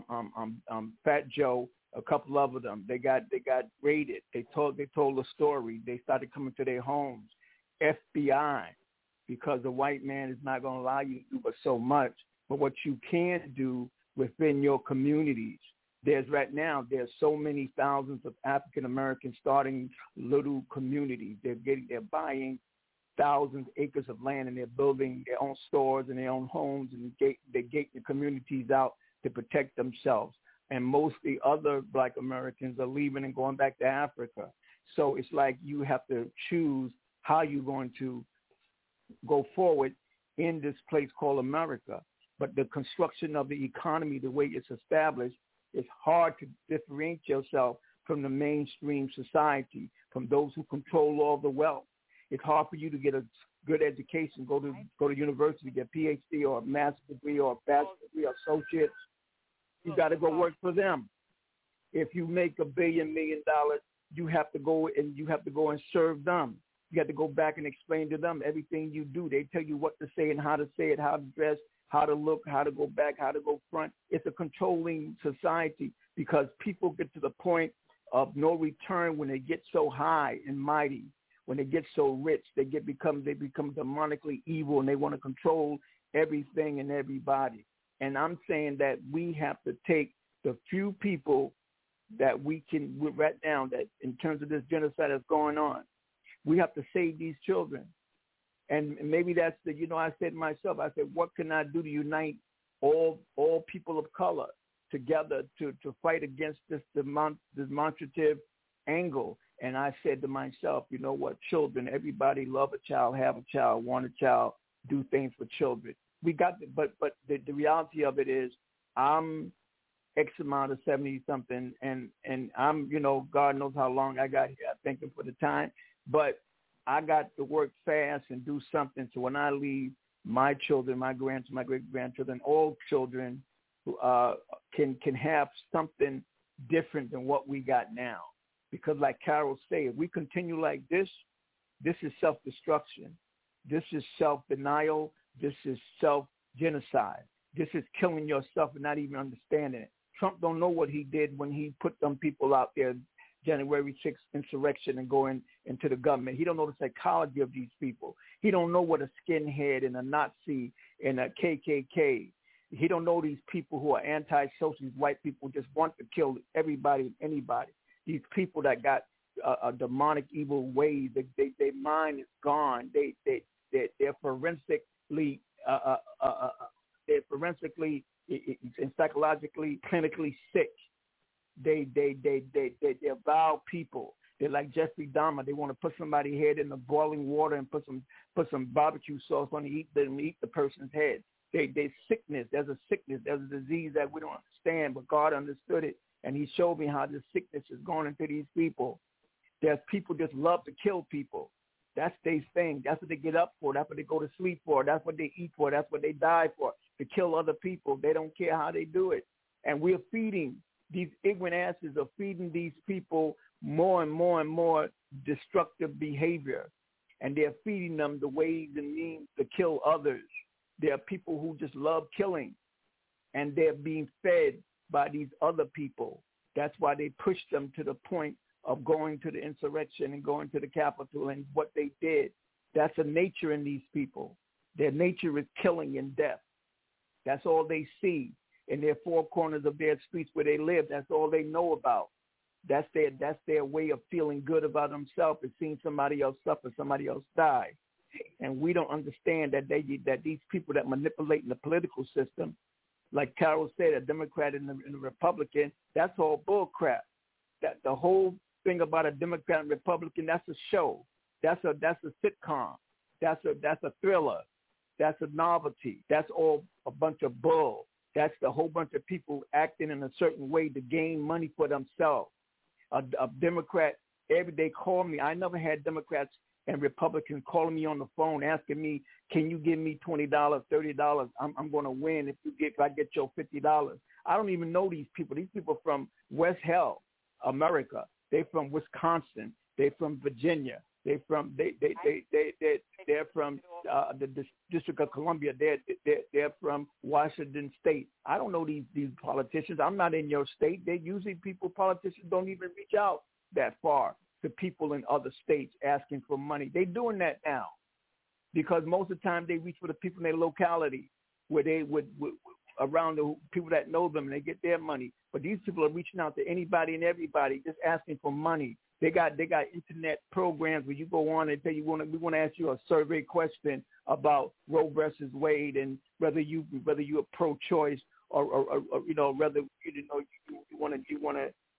Fat Joe, a couple of them. They got raided. They told a story. They started coming to their homes. FBI, because the white man is not going to allow you to do but so much. But what you can do within your communities, there's so many thousands of African Americans starting little communities. They're buying thousands of acres of land, and they're building their own stores and their own homes, and they gate the communities out to protect themselves. And most of the other black Americans are leaving and going back to Africa. So it's like you have to choose how you're going to go forward in this place called America. But the construction of the economy, the way it's established, it's hard to differentiate yourself from the mainstream society, from those who control all the wealth. It's hard for you to get a good education, go to university, get a PhD or a master's degree or a bachelor's degree or associates. You got to go work for them. If you make $1 billion, $1 million, you have to go and serve them. You have to go back and explain to them everything you do. They tell you what to say and how to say it, how to dress, how to look, how to go back, how to go front. It's a controlling society because people get to the point of no return when they get so high and mighty. When they get so rich, they become demonically evil, and they want to control everything and everybody. And I'm saying that we have to take the few people that we can right now, that in terms of this genocide that's going on, we have to save these children. And maybe that's I said myself, I said, what can I do to unite all people of color together to fight against this demonstrative angle? And I said to myself, you know what, children, everybody love a child, have a child, want a child, do things for children. We got but the reality of it is I'm X amount of 70-something, and I'm, God knows how long I got here. I thank him for the time. But I got to work fast and do something so when I leave, my children, my grandchildren, my great-grandchildren, all children can have something different than what we got now. Because like Carol said, if we continue like this is self-destruction. This is self-denial. This is self-genocide. This is killing yourself and not even understanding it. Trump don't know what he did when he put them people out there, January 6th insurrection and going into the government. He don't know the psychology of these people. He don't know what a skinhead and a Nazi and a KKK. He don't know these people who are anti-socialist, white people just want to kill everybody and anybody. These people that got a demonic evil ways, their mind is gone. They're forensically and psychologically, clinically sick. They're vile people. They're like Jeffrey Dahmer. They want to put somebody's head in the boiling water and put some barbecue sauce on eat the person's head. There's sickness. There's a sickness. There's a disease that we don't understand, but God understood it. And he showed me how this sickness is going into these people. There's people just love to kill people. That's their thing. That's what they get up for. That's what they go to sleep for. That's what they eat for. That's what they die for, to kill other people. They don't care how they do it. And we're feeding, these ignorant asses are feeding these people more and more and more destructive behavior. And they're feeding them the ways and means to kill others. There are people who just love killing, and they're being fed by these other people. That's why they pushed them to the point of going to the insurrection and going to the Capitol and what they did. That's a nature in these people. Their nature is killing and death. That's all they see in their four corners of their streets where they live. That's all they know about. That's their way of feeling good about themselves, is seeing somebody else suffer, somebody else die. And we don't understand that these people that manipulate in the political system, like Carol said, a Democrat and a Republican, that's all bull crap. That the whole thing about a Democrat and Republican, that's a show. That's a sitcom. That's a thriller. That's a novelty. That's all a bunch of bull. That's the whole bunch of people acting in a certain way to gain money for themselves. A Democrat, every day call me. I never had Democrats and Republicans calling me on the phone asking me, can you give me $20, $30? I'm going to win if I get your $50. I don't even know these people. These people from West Hell, America. They're from Wisconsin. They're from Virginia. They're from the District of Columbia. They're from Washington State. I don't know these politicians. I'm not in your state. Politicians don't even reach out that far to people in other states asking for money. They're doing that now because most of the time they reach for the people in their locality where they would around the people that know them and they get their money. But these people are reaching out to anybody and everybody just asking for money. They got internet programs where you go on and tell you we want to ask you a survey question about Roe versus Wade and whether you are pro-choice or whether you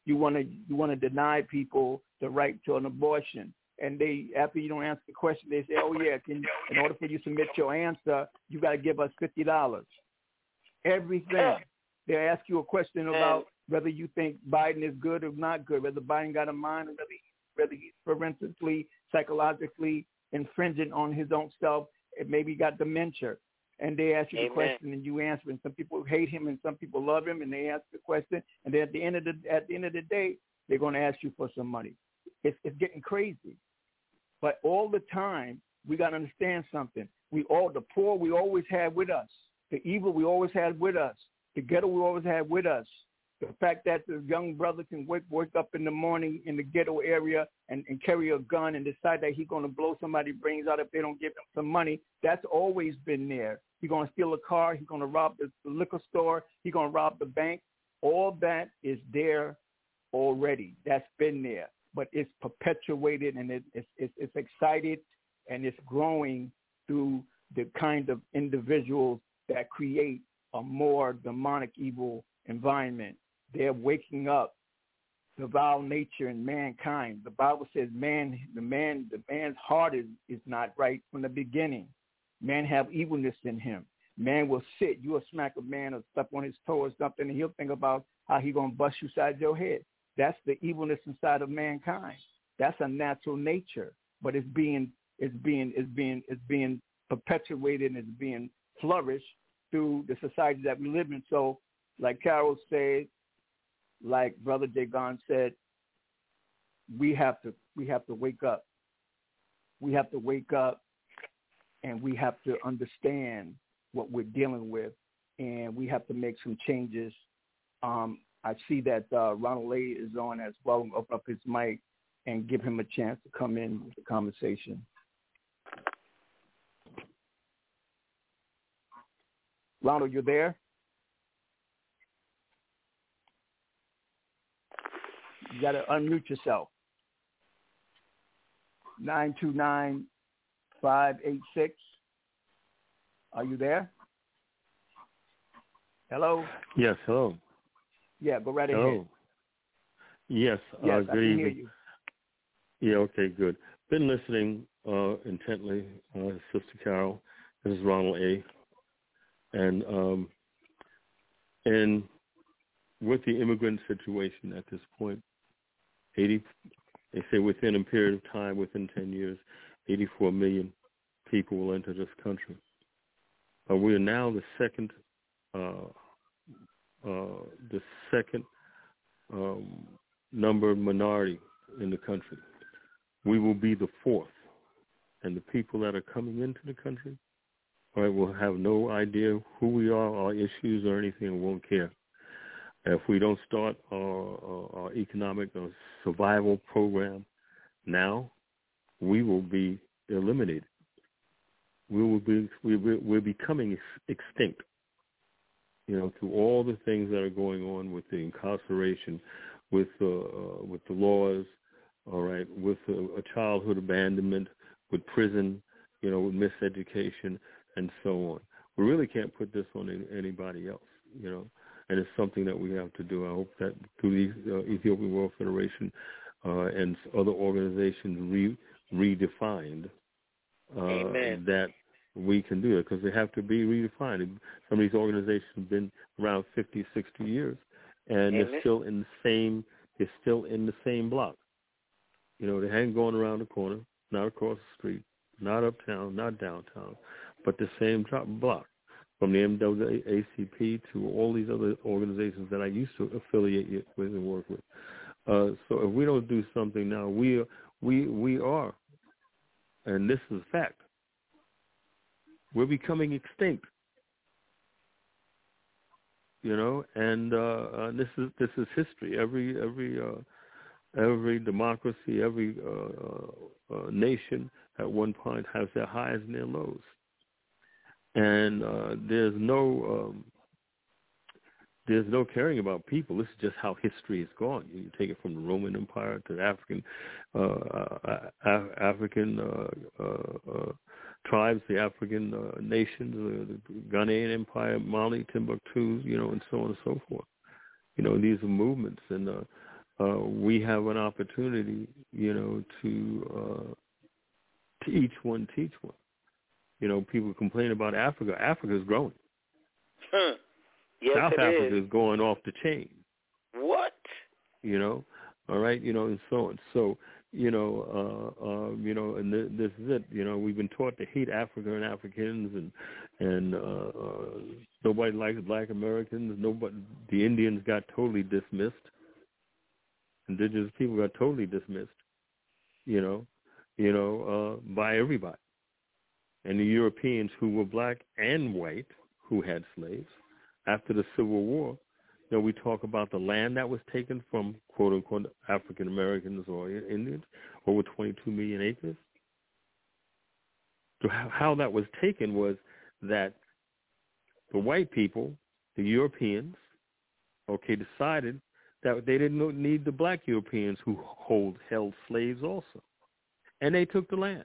you want to deny people the right to an abortion. And they, after you don't answer the question, they say, oh, yeah, in order for you to submit your answer, you got to give us $50. Everything. They ask you a question about whether you think Biden is good or not good, whether Biden got a mind, or whether he's forensically, psychologically infringing on his own self, and maybe got dementia. And they ask you the question, and you answer. And some people hate him, and some people love him, and they ask the question. And then at the end of the day, they're going to ask you for some money. It's getting crazy. But all the time, we got to understand something. The poor we always had with us. The evil we always had with us. The ghetto we always had with us. The fact that the young brother can wake up in the morning in the ghetto area and carry a gun and decide that he's going to blow somebody's brains out if they don't give him some money, that's always been there. He's going to steal a car. He's going to rob the liquor store. He's going to rob the bank. All that is there already. That's been there. But it's perpetuated, and it's excited, and it's growing through the kind of individuals that create a more demonic, evil environment. They're waking up the vile nature in mankind. The Bible says the man's heart is not right from the beginning. Man have evilness in him. Man will sit. You will smack a man or step on his toe or something, and he'll think about how he gonna bust you side your head. That's the evilness inside of mankind. That's a natural nature, but it's being perpetuated and it's being flourished through the society that we live in. So, like Carol said, like Brother Jagon said, we have to wake up. We have to wake up, and we have to understand what we're dealing with, and we have to make some changes. I see that Ronald A. is on as well. Open up his mic and give him a chance to come in with the conversation. Ronald, you there? You got to unmute yourself. 929-586. Are you there? Hello? Yes, hello. Yeah, go right ahead. Hello. Yes, I good can evening. hear you. Yeah, okay, good. Been listening intently, Sister Carol. This is Ronald A. And with the immigrant situation at this point, they say within a period of time, within 10 years, 84 million people will enter this country. We are now the second number minority in the country. We will be the fourth, and the people that are coming into the country, all right, will have no idea who we are, our issues, or anything, and won't care. If we don't start our economic or survival program now, we will be eliminated. We're becoming extinct. You know, through all the things that are going on with the incarceration, with the laws, all right, with a childhood abandonment, with prison, you know, with miseducation, and so on. We really can't put this on anybody else, you know, and it's something that we have to do. I hope that through the Ethiopian World Federation and other organizations redefined that we can do it, because they have to be redefined. Some of these organizations have been around 50, 60 years, and they're still in the same block. You know, they haven't gone around the corner, not across the street, not uptown, not downtown, but the same block, from the NAACP to all these other organizations that I used to affiliate with and work with. So if we don't do something now, we are, and this is a fact, we're becoming extinct. You know, and this is history. Every democracy, every nation at one point has their highs and their lows, and there's no caring about people. This is just how history has gone. You take it from the Roman Empire to the African tribes, the African nations, the Ghanaian Empire, Mali, Timbuktu, you know, and so on and so forth. You know, these are movements, and we have an opportunity, to each one teach one. People complain about Africa. Africa is growing. Yes, South Africa is going off the chain. What? All right, and so on. So, and this is it. We've been taught to hate Africa and Africans, and nobody likes Black Americans. The Indians got totally dismissed. Indigenous people got totally dismissed. By everybody. And the Europeans who were black and white, who had slaves, after the Civil War, we talk about the land that was taken from, quote unquote, African Americans or Indians, over 22 million acres. So how that was taken was that the white people, the Europeans, decided that they didn't need the black Europeans who held slaves also. And they took the land.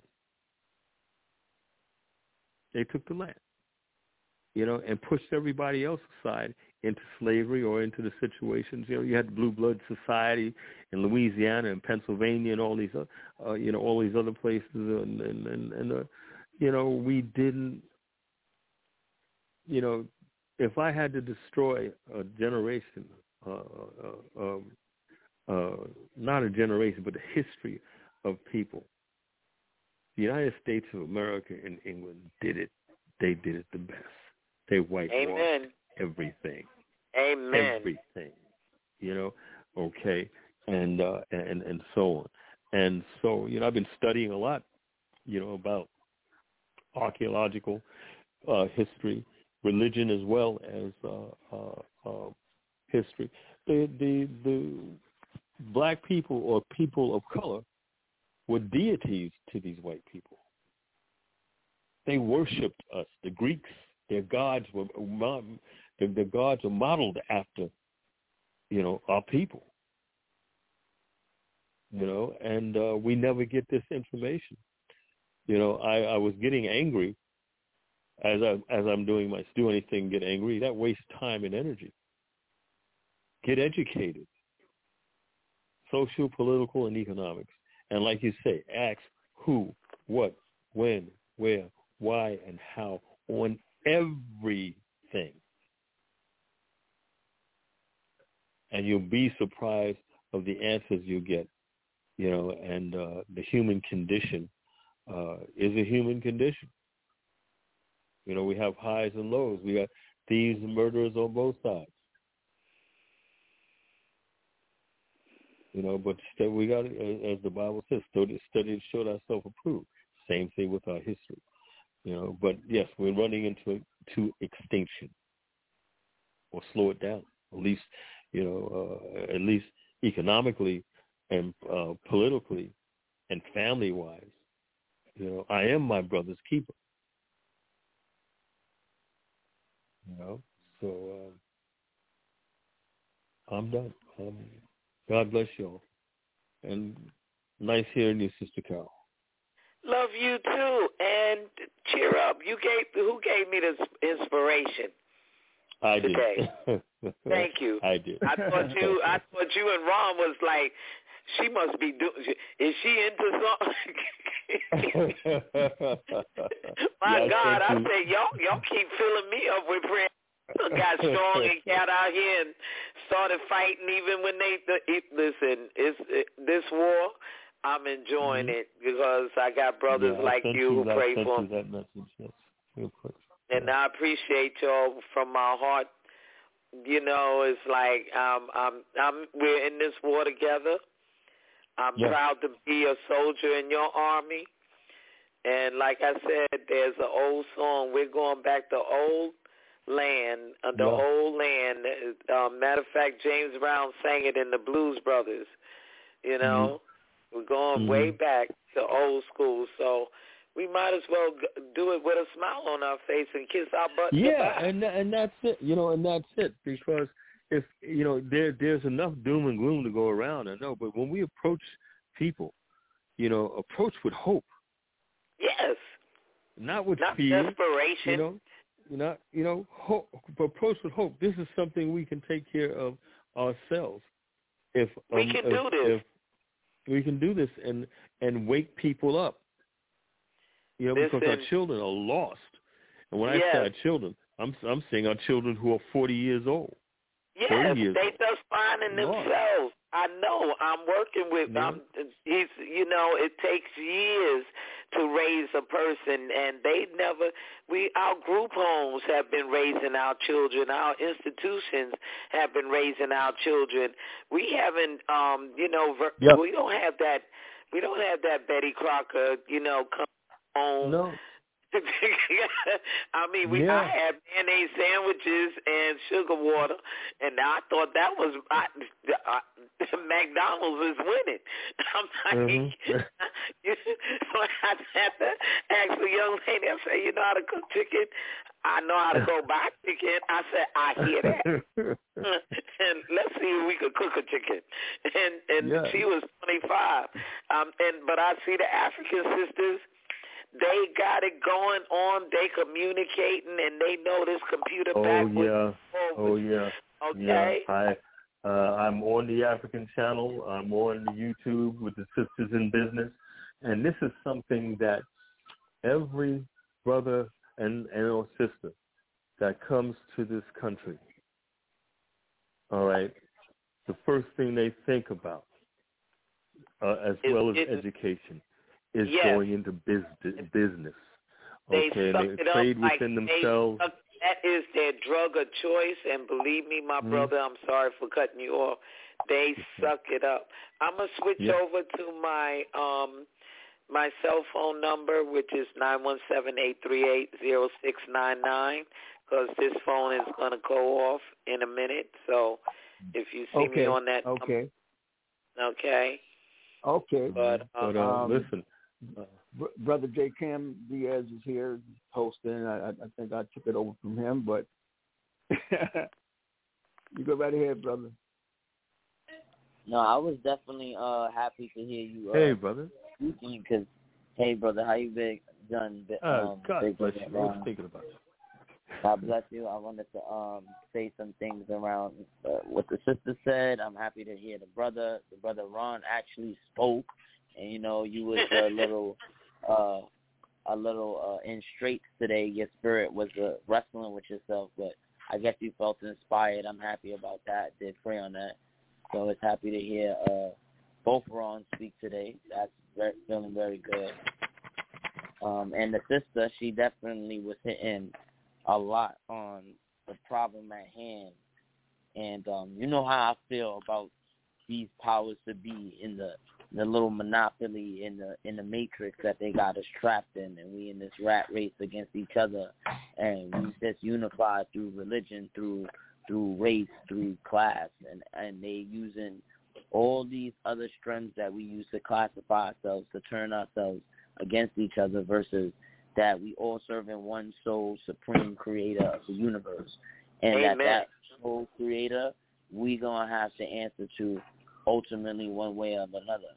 And pushed everybody else aside into slavery or into the situations. You had the Blue Blood Society in Louisiana and Pennsylvania and all these, all these other places, and we didn't. If I had to destroy a generation, not a generation, but the history of people, the United States of America and England did it. They did it the best. They whitewashed everything. Amen. Everything. And so on. And so, I've been studying a lot, about archaeological history, religion as well as history. The black people or people of color were deities to these white people. They worshipped us. The Greeks, their gods were modeled after, our people. And we never get this information. I was getting angry as I'm doing do anything, get angry. That wastes time and energy. Get educated. Social, political, and economics. And like you say, ask who, what, when, where, why, and how on everything. And you'll be surprised of the answers you get, and the human condition is a human condition. We have highs and lows. We got thieves and murderers on both sides. But we got, as the Bible says, study to show thyself approved. Same thing with our history. But yes, we're running into extinction, or slow it down. At least economically and politically and family-wise. I am my brother's keeper. So I'm done. God bless you all. And nice hearing you, Sister Carol. Love you too, and cheer up. Who gave me this inspiration? I today? Did. Thank you. I did. I thought you and Ron was like, she must be doing. Is she into something? My God, I said y'all keep filling me up with prayer. Got strong and got out here and started fighting even when listen. This war. I'm enjoying it because I got brothers like you who pray for me. That message, yes. And I appreciate y'all from my heart. It's like we're in this war together. I'm proud to be a soldier in your army. And like I said, there's an old song. We're going back to old land, old land. Matter of fact, James Brown sang it in the Blues Brothers. We're going way back to old school, so we might as well do it with a smile on our face and kiss our butt goodbye. and that's it, and that's it, because if, there's enough doom and gloom to go around, I know, but when we approach people, approach with hope. Yes. Not with not fear. Desperation. Hope, but approach with hope. This is something we can take care of ourselves. if we can do this. If we can do this and wake people up. You know, because our children are lost. And when I say our children, I'm saying our children who are 40 years old. Yes, they just finding themselves. I know. I'm working with. It takes years to raise a person, and our group homes have been raising our children. Our institutions have been raising our children. We haven't, we don't have that. We don't have that Betty Crocker, come home. No. I mean, I had mayonnaise sandwiches and sugar water, and I thought that was McDonald's is winning. I'm like, I had to ask the young lady. I said, "You know how to cook chicken?" "I know how to go buy chicken." I said, "I hear that." And let's see if we could cook a chicken. And she was 25. But I see the African sisters. They got it going on. They communicating, and they know this computer backwards. Oh, yeah. Okay. Yeah. I'm on the African channel. I'm on the YouTube with the Sisters in Business. And this is something that every brother and or sister that comes to this country, all right, the first thing they think about, as well as education, is going into business. They okay, suck and they it trade up within themselves. That is their drug of choice, and believe me, my brother, I'm sorry for cutting you off. They suck it up. I'm gonna switch over to my my cell phone number, which is 917-838-0699, because this phone is gonna go off in a minute. So if you see me on that, okay. But listen. Brother J. Cam Diaz is here hosting. I think I took it over from him, but you go right ahead, brother. No, I was definitely happy to hear you. Hey, brother. Speaking, because, hey, brother, how you been done? God bless you. I was thinking about you. God bless you. I wanted to say some things around what the sister said. I'm happy to hear the brother Ron actually spoke. And you was a little in straits today. Your spirit was wrestling with yourself, but I guess you felt inspired. I'm happy about that. Did pray on that, so it's happy to hear both Ron speak today. That's feeling very good. And the sister, she definitely was hitting a lot on the problem at hand, and you know how I feel about these powers to be in the little monopoly in the matrix that they got us trapped in, and we in this rat race against each other, and we just unified through religion, through race, through class, and they using all these other strengths that we use to classify ourselves, to turn ourselves against each other, versus that we all serve in one sole supreme creator of the universe, and that sole creator we gonna have to answer to ultimately one way or another.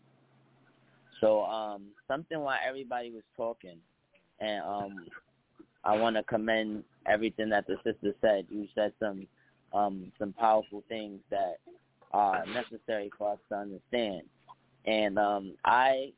So something while everybody was talking, and I want to commend everything that the sister said. You said some powerful things that are necessary for us to understand. And I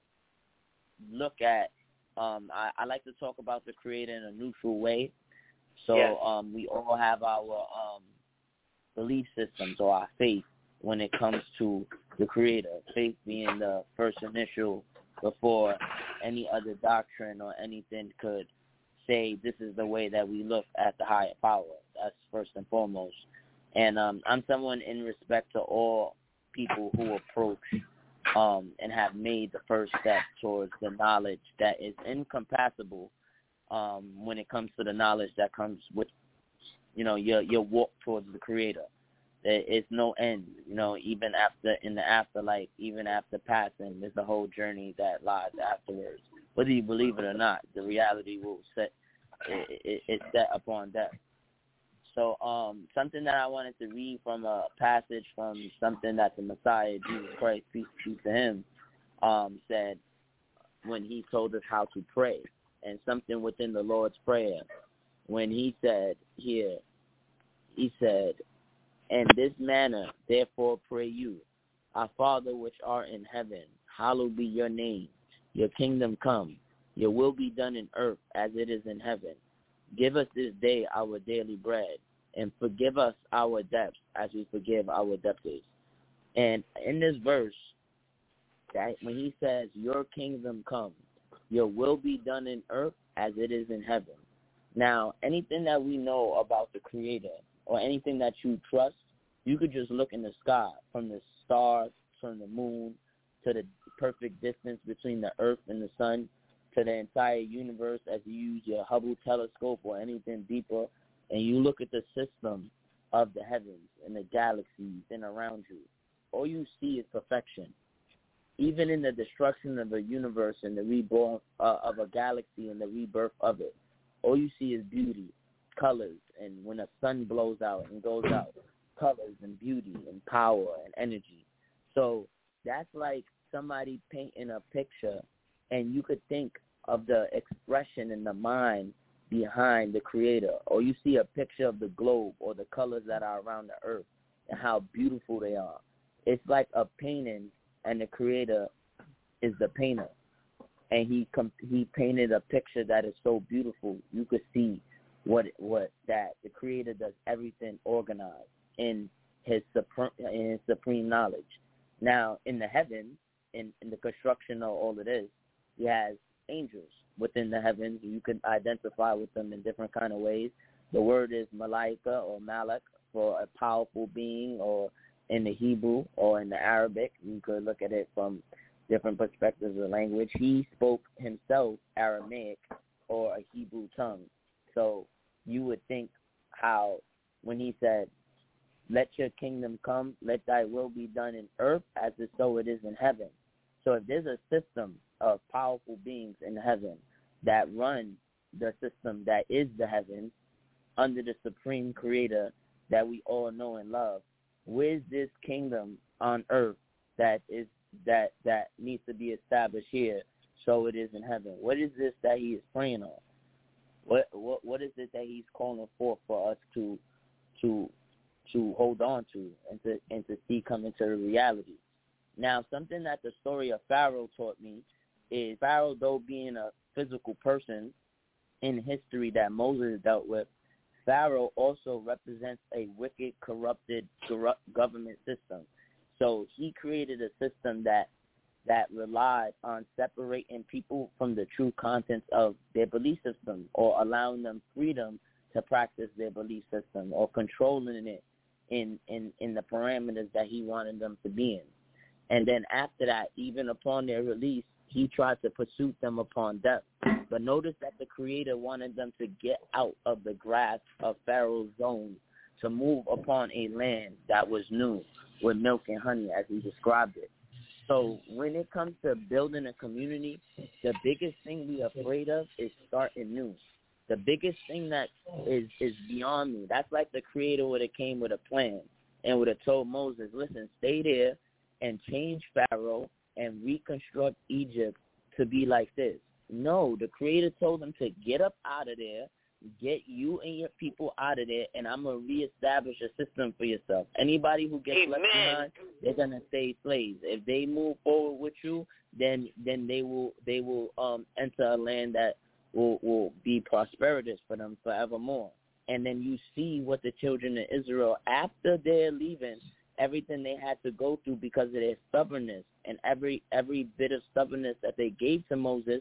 look at, I like to talk about the Creator in a neutral way. So we all have our belief systems or our faith when it comes to the Creator, faith being the first initial before any other doctrine or anything could say this is the way that we look at the higher power. That's first and foremost. And I'm someone in respect to all people who approach and have made the first step towards the knowledge that is incompatible when it comes to the knowledge that comes with, your walk towards the Creator. There is no end, even in the afterlife, even after passing, there's a whole journey that lies afterwards. Whether you believe it or not, the reality will it's set upon death. So something that I wanted to read from a passage from something that the Messiah, Jesus Christ, peace to him, said when he told us how to pray, and something within the Lord's Prayer, when he said here, he said, "In this manner, therefore pray you, Our Father which art in heaven, hallowed be your name. Your kingdom come. Your will be done in earth as it is in heaven. Give us this day our daily bread, and forgive us our debts as we forgive our debtors. And in this verse, that when he says, your kingdom come, your will be done in earth as it is in heaven. Now, anything that we know about the Creator or anything that you trust, you could just look in the sky, from the stars, from the moon, to the perfect distance between the earth and the sun, to the entire universe as you use your Hubble telescope or anything deeper, and you look at the system of the heavens and the galaxies and around you. All you see is perfection. Even in the destruction of a universe and the rebirth of a galaxy and the rebirth of it, all you see is beauty, colors, and when the sun blows out and goes out, colors and beauty and power and energy. So that's like somebody painting a picture, and you could think of the expression in the mind behind the Creator, or you see a picture of the globe or the colors that are around the earth and how beautiful they are. It's like a painting, and the Creator is the painter, and he painted a picture that is so beautiful. You could see what that the Creator does everything organized in his supreme knowledge. Now, in the heavens, in the construction of all of this, he has angels within the heavens. You can identify with them in different kind of ways. The word is malaika or malak for a powerful being, or in the Hebrew or in the Arabic. You could look at it from different perspectives of language. He spoke himself Aramaic or a Hebrew tongue. So you would think how when he said, let your kingdom come, let thy will be done in earth as it so it is in heaven. So if there's a system of powerful beings in heaven that run the system that is the heavens under the supreme Creator that we all know and love, where's this kingdom on earth that needs to be established here so it is in heaven? What is this that he is praying on? What is it that he's calling for us to hold on to and to see come into reality? Now, something that the story of Pharaoh taught me is Pharaoh, though being a physical person in history that Moses dealt with, Pharaoh also represents a wicked, corrupted government system. So he created a system that relied on separating people from the true contents of their belief system, or allowing them freedom to practice their belief system, or controlling it in the parameters that he wanted them to be in. And then after that, even upon their release, he tried to pursue them upon death. But notice that the Creator wanted them to get out of the grasp of Pharaoh's zone, to move upon a land that was new with milk and honey, as he described it. So when it comes to building a community, the biggest thing we are afraid of is starting new. The biggest thing that is beyond me. That's like the Creator would have came with a plan and would have told Moses, listen, stay there and change Pharaoh and reconstruct Egypt to be like this. No, the Creator told them to get up out of there, get you and your people out of there, and I'm going to reestablish a system for yourself. Anybody who gets left behind, they're going to stay slaves. If they move forward with you, then they will enter a land that will be prosperous for them forevermore. And then you see what the children of Israel, after they're leaving, everything they had to go through because of their stubbornness, and every bit of stubbornness that they gave to Moses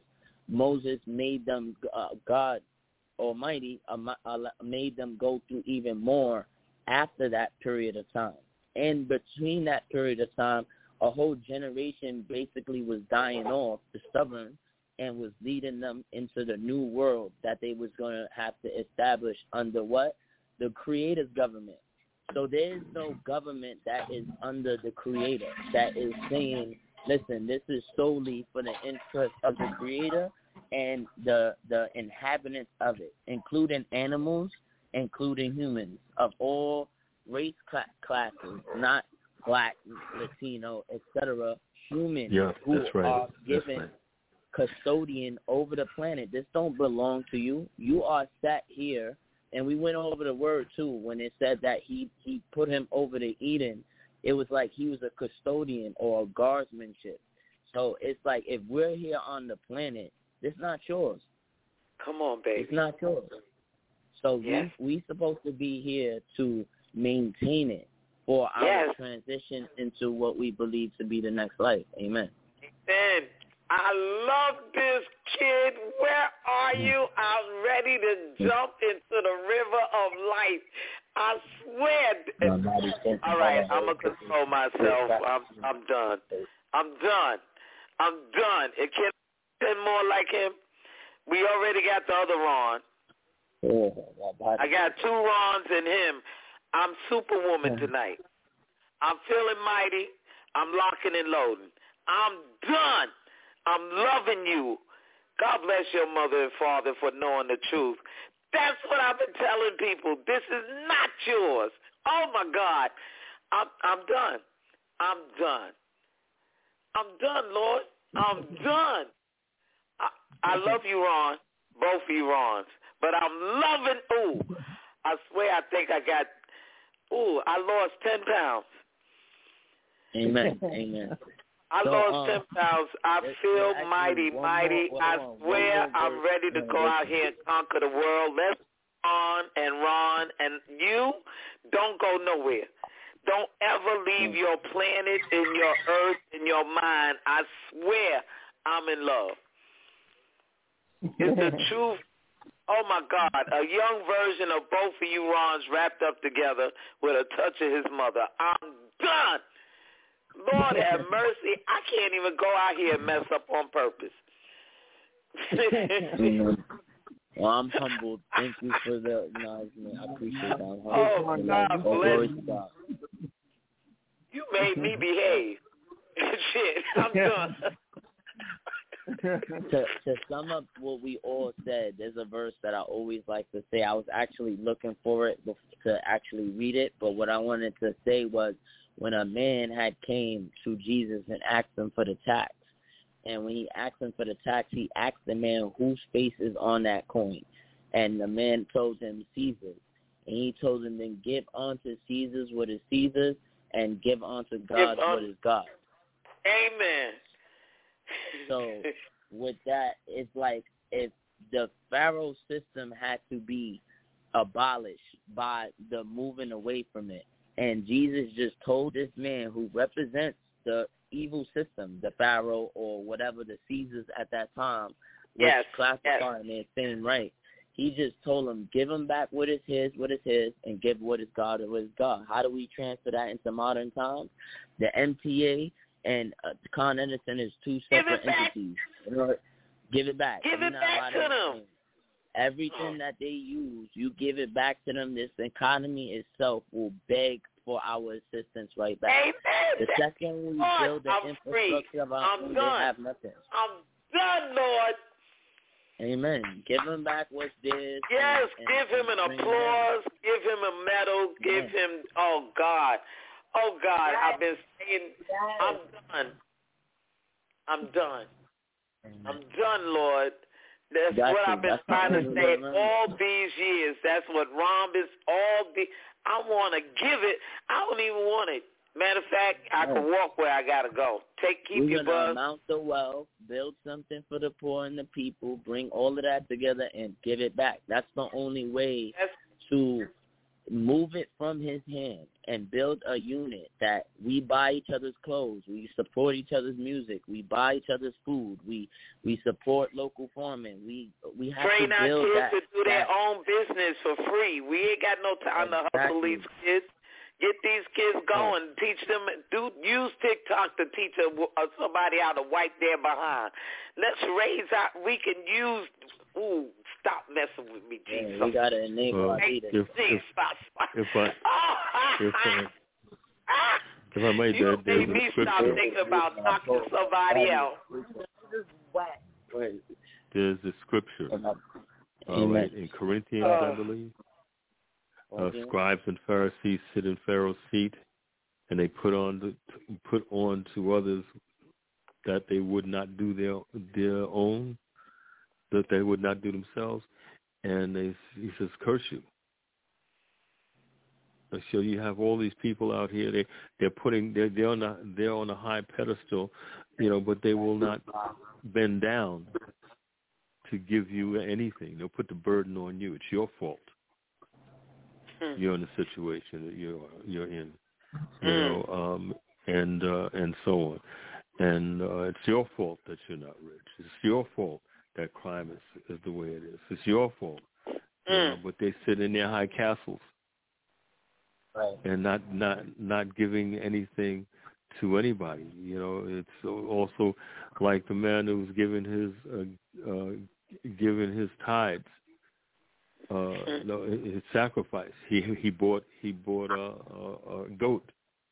made them, God Almighty made them go through even more after that period of time. And between that period of time, a whole generation basically was dying off, the stubborn, and was leading them into the new world that they was going to have to establish under what? The Creator's government. So there is no government that is under the Creator that is saying, listen, this is solely for the interest of the Creator and the inhabitants of it, including animals, including humans of all race classes, not black, Latino, etc., humans who are given custodian over the planet. This don't belong to you. You are sat here, and we went over the word too when it said that he put him over to Eden. it was like he was a custodian or a guardsmanship. So it's like if we're here on the planet, it's not yours. Come on, baby. It's not yours. So yes. we supposed to be here to maintain it for our transition into what we believe to be the next life. Amen. Amen. I love this, kid. Where are you? I'm ready to jump into the river of life. I swear. All right, I'm going to control myself. I'm done. I'm done. It can't be more like him. We already got the other Ron. I got 2 Rons in him. I'm Superwoman tonight. I'm feeling mighty. I'm locking and loading. I'm done. I'm loving you. God bless your mother and father for knowing the truth. That's what I've been telling people. This is not yours. Oh, my God. I'm done. I'm done. I'm done, Lord. I'm done. I love you, Ron. Both of you, Rons. But I'm loving, I swear I think I got, I lost 10 pounds. Amen. Amen. I lost 10 pounds. I feel mighty. I swear I'm ready to go out here and conquer the world. Let's on and Ron. And you don't go nowhere. Don't ever leave your planet and your earth and your mind. I swear I'm in love. It's the truth. Oh, my God. A young version of both of you Rons wrapped up together with a touch of his mother. I'm done. Lord have mercy. I can't even go out here and mess up on purpose. Well, I'm humbled. Thank you for the acknowledgement. I appreciate that. Oh, my God. Bless. You made me behave. Shit, I'm done. To sum up what we all said, there's a verse that I always like to say. I was actually looking for it to actually read it, but what I wanted to say was when a man had came to Jesus and asked him for the tax, and when he asked him for the tax, he asked the man whose face is on that coin, and the man told him Caesar's, and he told him then give unto Caesar's what is Caesar's, and give unto God what is God's. Amen. So with that, it's like if the Pharaoh system had to be abolished by the moving away from it. And Jesus just told this man who represents the evil system, the Pharaoh or whatever the Caesars at that time was classifying their sin right. He just told him, give him back what is his, and give what is God, what is God. How do we transfer that into modern times? The MTA and Con Edison is 2 separate entities. Give it back. Give it back to them. Everything that they use, you give it back to them. This economy itself will beg for our assistance right back. Amen. The second we build the infrastructure of our own, they have nothing. I'm done, Lord. Amen. Give him back what's theirs. Yes, give him an applause. Give him a medal. Give him, oh, God. Oh, God, I've been saying, I'm done. I'm done, Lord. That's what I've been trying to say all these years. That's what Rhombus, I want to give it. I don't even want it. Matter of fact, I can walk where I got to go. Keep your buzz. We're going to amount the wealth, build something for the poor and the people, bring all of that together and give it back. That's the only way to move it from his hand and build a unit that we buy each other's clothes, we support each other's music, we buy each other's food, we support local farming. We have train to our build kids that, to do their own business for free. We ain't got no time to hustle these kids. Get these kids going. Teach them. Use TikTok to teach somebody how to wipe their behind. Let's raise our. We can use. Stop messing with me, Jesus. We gotta enable our leaders. If I might, you made me stop thinking about knocking somebody out. There's a scripture, right, in Corinthians, I believe. Scribes and Pharisees sit in Pharaoh's seat, and they put on to others that they would not do their own, that they would not do themselves, and he says, curse you. So you have all these people out here. They're on a high pedestal, but they will not bend down to give you anything. They'll put the burden on you. It's your fault. You're in the situation that you're in, and so on. And it's your fault that you're not rich. It's your fault that crime is the way it is. It's your fault. But they sit in their high castles, right, and not giving anything to anybody. It's also like the man who was giving his tithes, his sacrifice. He bought a goat,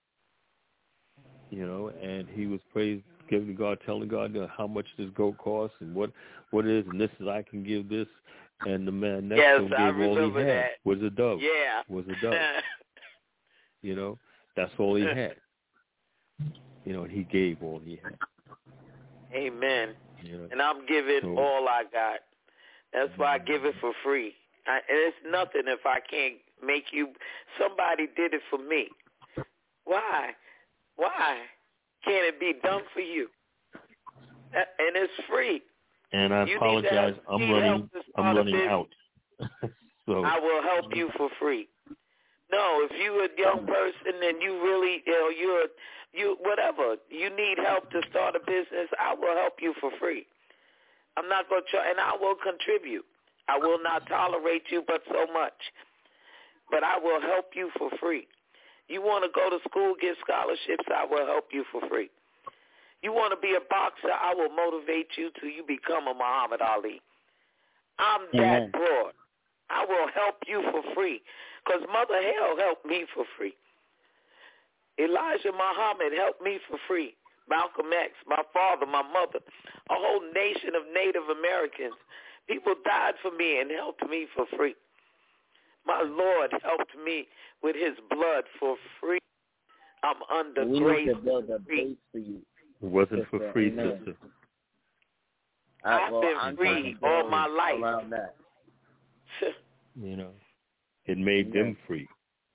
and he was giving God, telling God how much this goat costs and what it is, and this is I can give this. And the man next to him gave all he had. Was a dove. Yeah. Was a dove. That's all he had. And he gave all he had. Amen. And I'm giving all I got. That's why I give it for free. And it's nothing if I can't make you. Somebody did it for me. Why? Can't it be done for you? And it's free. And I apologize. I'm running out. So I will help you for free. No, if you're a young person and you really, you whatever, you need help to start a business, I will help you for free. I'm not going to try, and I will contribute. I will not tolerate you but so much. But I will help you for free. You want to go to school, get scholarships, I will help you for free. You want to be a boxer, I will motivate you till you become a Muhammad Ali. I'm that broad. I will help you for free because Mother Hell helped me for free. Elijah Muhammad helped me for free. Malcolm X, my father, my mother, a whole nation of Native Americans. People died for me and helped me for free. My Lord helped me with his blood for free. I'm under grace. We need to build a base for you. It wasn't for free, sister. I've been free all my life. Around that. It made them free.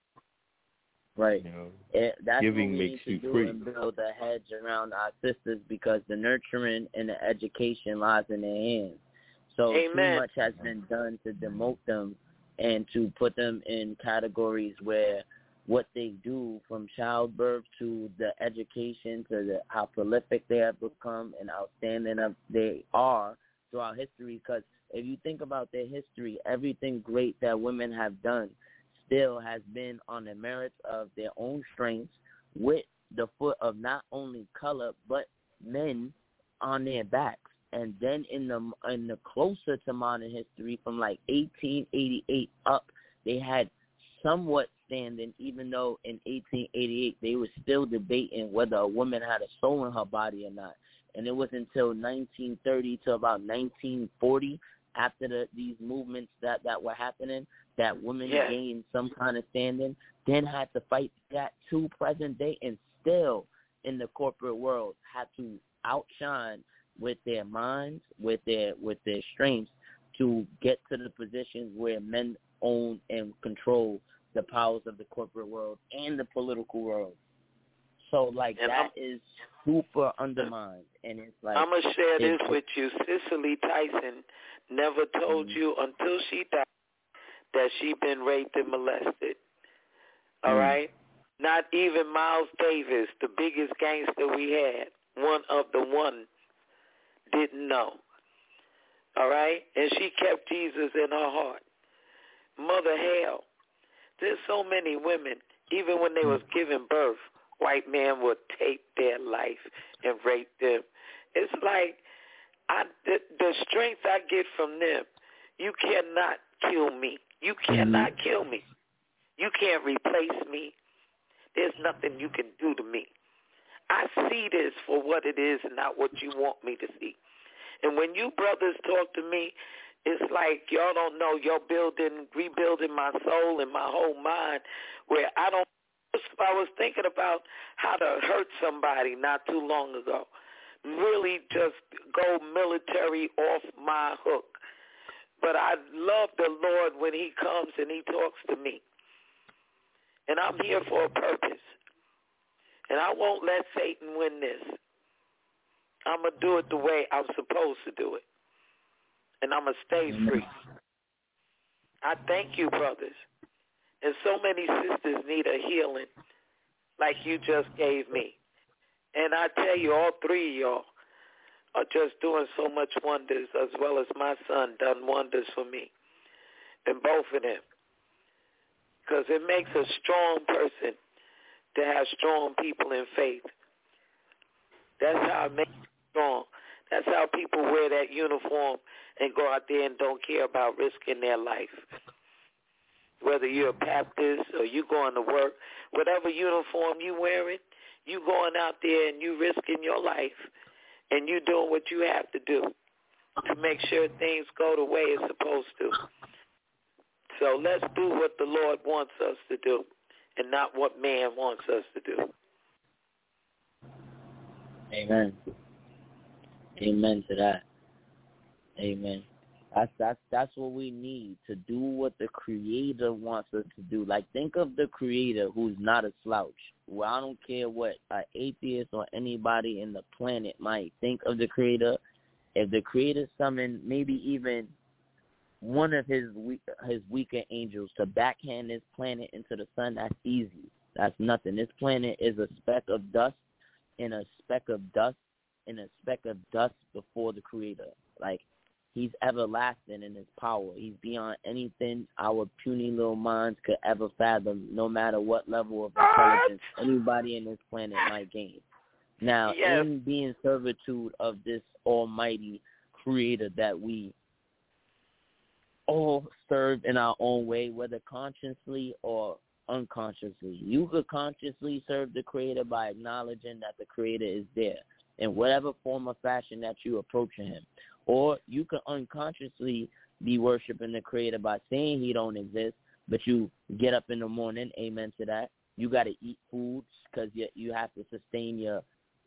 Right. That's giving what we makes need to you do free. And build a hedge around our sisters because the nurturing and the education lies in their hands. So too much has been done to demote them and to put them in categories where what they do from childbirth to the education to how prolific they have become and outstanding they are throughout history. Because if you think about their history, everything great that women have done still has been on the merits of their own strengths with the foot of not only color but men on their backs. And then in the closer to modern history, from like 1888 up, they had somewhat standing, even though in 1888 they were still debating whether a woman had a soul in her body or not. And it was until 1930 to about 1940, after these movements that were happening, that women gained some kind of standing, then had to fight that to present day, and still in the corporate world had to outshine with their minds, with their strengths, to get to the positions where men own and control the powers of the corporate world and the political world. So, that is super undermined. And it's like, I'm going to share this with you. Cicely Tyson never told you until she died that she been raped and molested. All right? Not even Miles Davis, the biggest gangster we had, one of the one, didn't know. All right? And she kept Jesus in her heart. Mother Hell. There's so many women, even when they was giving birth, white men would take their life and rape them. It's like the strength I get from them, you cannot kill me. You cannot kill me. You can't replace me. There's nothing you can do to me. I see this for what it is and not what you want me to see. And when you brothers talk to me, it's like y'all don't know you're rebuilding my soul and my whole mind where I was thinking about how to hurt somebody not too long ago. Really just go military off my hook. But I love the Lord when he comes and he talks to me. And I'm here for a purpose. And I won't let Satan win this. I'm going to do it the way I'm supposed to do it. And I'm going to stay free. I thank you, brothers. And so many sisters need a healing like you just gave me. And I tell you, all three of y'all are just doing so much wonders, as well as my son done wonders for me. And both of them. Because it makes a strong person to have strong people in faith. That's how it makes you strong. That's how people wear that uniform and go out there and don't care about risking their life. Whether you're a Baptist or you going to work, whatever uniform you wearing, you going out there and you risking your life and you doing what you have to do to make sure things go the way it's supposed to. So let's do what the Lord wants us to do and not what man wants us to do. Amen. Amen to that. Amen. That's what we need, to do what the Creator wants us to do. Like, think of the Creator who's not a slouch. Well, I don't care what an atheist or anybody in the planet might think of the Creator. If the Creator summoned maybe even one of his weaker angels to backhand this planet into the sun, that's easy. That's nothing. This planet is a speck of dust and a speck of dust and a speck of dust before the Creator. Like, he's everlasting in his power. He's beyond anything our puny little minds could ever fathom, no matter what level of intelligence anybody in this planet might gain. Now, in being servitude of this almighty Creator that we all serve in our own way, whether consciously or unconsciously. You could consciously serve the Creator by acknowledging that the Creator is there in whatever form or fashion that you approaching him. Or you could unconsciously be worshiping the Creator by saying he don't exist, but you get up in the morning, amen to that. You got to eat food because you have to sustain your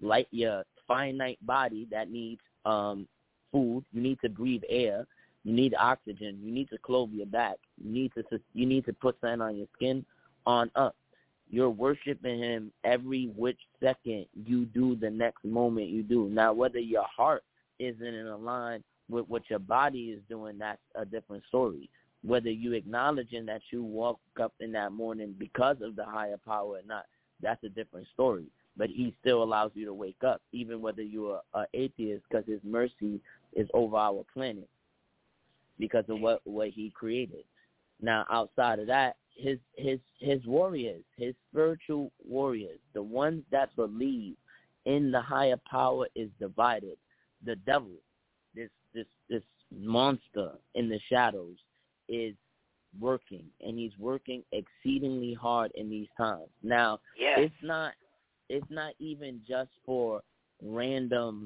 finite body that needs food. You need to breathe air. You need oxygen. You need to clothe your back. You need to put something on your skin on up. You're worshiping him every which second you do the next moment you do. Now, whether your heart isn't in line with what your body is doing, that's a different story. Whether you acknowledging that you woke up in that morning because of the higher power or not, that's a different story. But he still allows you to wake up, even whether you're an atheist, because his mercy is over our planet because of what he created. Now, outside of that, his warriors, his spiritual warriors, the ones that believe in the higher power, is divided. The devil, this monster in the shadows, is working, and he's working exceedingly hard in these times. Now, it's not even just for random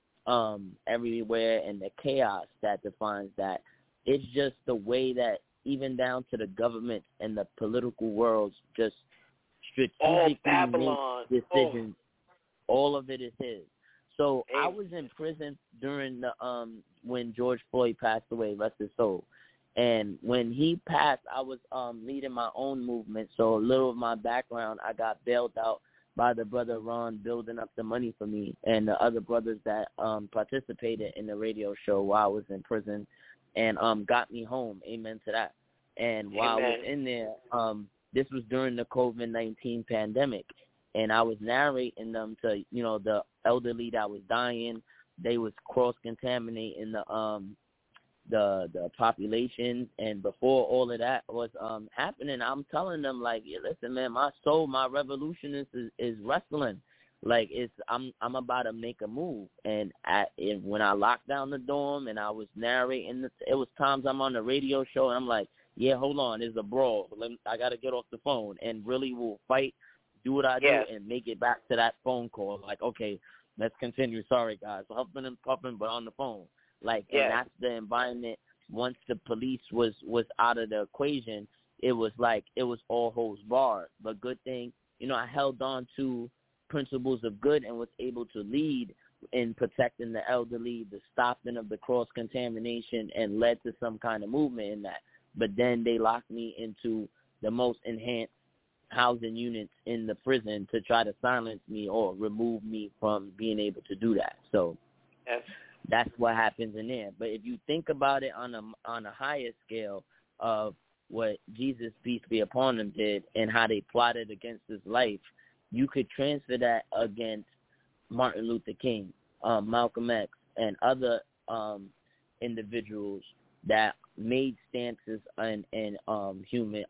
everywhere and the chaos that defines that. It's just the way that even down to the government and the political worlds just strategically make decisions. All of it is his. So I was in prison during the when George Floyd passed away, rest his soul. And when he passed, I was leading my own movement. So a little of my background, I got bailed out by the brother Ron building up the money for me and the other brothers that participated in the radio show while I was in prison and got me home. Amen to that. And while I was in there, this was during the COVID-19 pandemic. And I was narrating them to, the elderly that was dying. They was cross-contaminating the population. And before all of that was happening, I'm telling them, like, listen, man, my soul, my revolution is wrestling. Like, I'm about to make a move. And when I locked down the dorm and I was narrating, it was times I'm on the radio show and I'm like, yeah, hold on, there's a brawl. I got to get off the phone and really will fight, do what I do, and make it back to that phone call. Like, okay, let's continue. Sorry, guys. Huffing and puffing, but on the phone. Like, and that's the environment. Once the police was out of the equation, it was like it was all holds barred. But good thing, I held on to principles of good and was able to lead in protecting the elderly, the stopping of the cross-contamination, and led to some kind of movement in that. But then they locked me into the most enhanced housing units in the prison to try to silence me or remove me from being able to do that. So that's what happens in there. But if you think about it on a higher scale of what Jesus, peace be upon him, did and how they plotted against his life, you could transfer that against Martin Luther King, Malcolm X, and other individuals that made stances and human,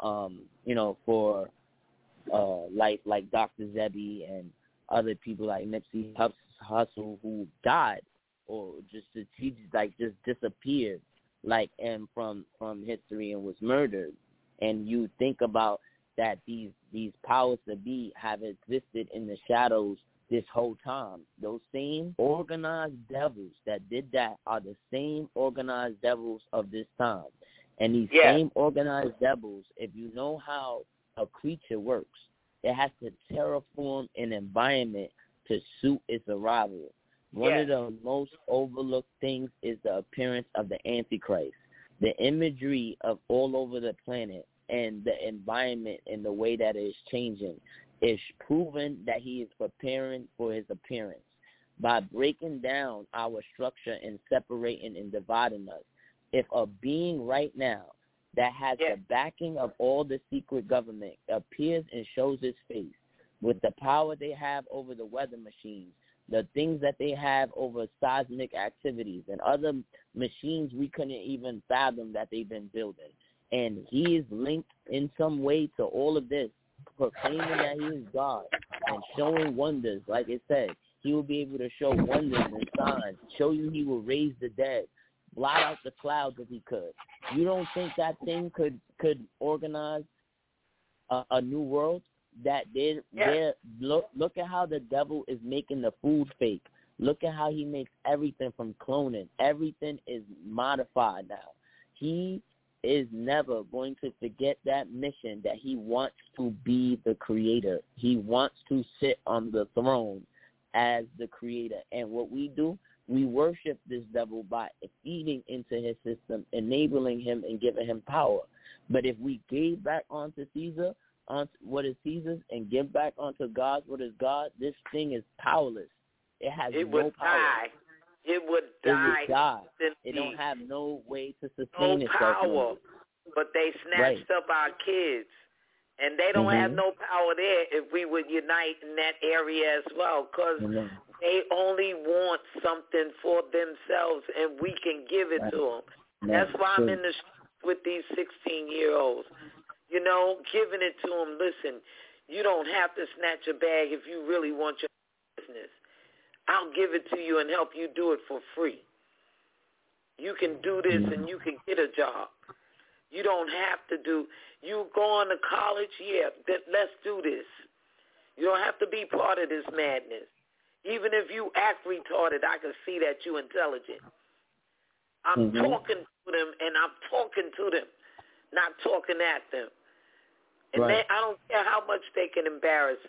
for life, like Dr. Zebi and other people like Nipsey Hussle, who died or just disappeared, and from history and was murdered. And you think about that these powers that be have existed in the shadows this whole time. Those same organized devils that did that are the same organized devils of this time. And these same organized devils, if you know how a creature works, it has to terraform an environment to suit its arrival. One of the most overlooked things is the appearance of the Antichrist. The imagery of all over the planet and the environment and the way that it is changing is proven that he is preparing for his appearance. By breaking down our structure and separating and dividing us, if a being right now that has the backing of all the secret government appears and shows his face with the power they have over the weather machines, the things that they have over seismic activities and other machines we couldn't even fathom that they've been building, and he is linked in some way to all of this, proclaiming that he is God and showing wonders, like it said, he will be able to show wonders and signs, show you he will raise the dead, blot out the clouds if he could. You don't think that thing could organize a new world? That look at how the devil is making the food fake. Look at how he makes everything from cloning. Everything is modified now. He is never going to forget that mission that he wants to be the creator. He wants to sit on the throne as the creator. And what we do, we worship this devil by feeding into his system, enabling him and giving him power. But if we gave back onto Caesar, on what is Caesar's, and give back onto God what is God, this thing is powerless. It has no power. It would die. It don't have no way to sustain itself. No power. But they snatched up our kids. And they don't have no power there if we would unite in that area as well, because they only want something for themselves, and we can give it to them. That's why I'm in the with these 16-year-olds. Giving it to them, listen, you don't have to snatch a bag if you really want your business. I'll give it to you and help you do it for free. You can do this and you can get a job. You don't have to you go on to college, let's do this. You don't have to be part of this madness. Even if you act retarded, I can see that you're intelligent. I'm talking to them, and I'm talking to them, not talking at them. And I don't care how much they can embarrass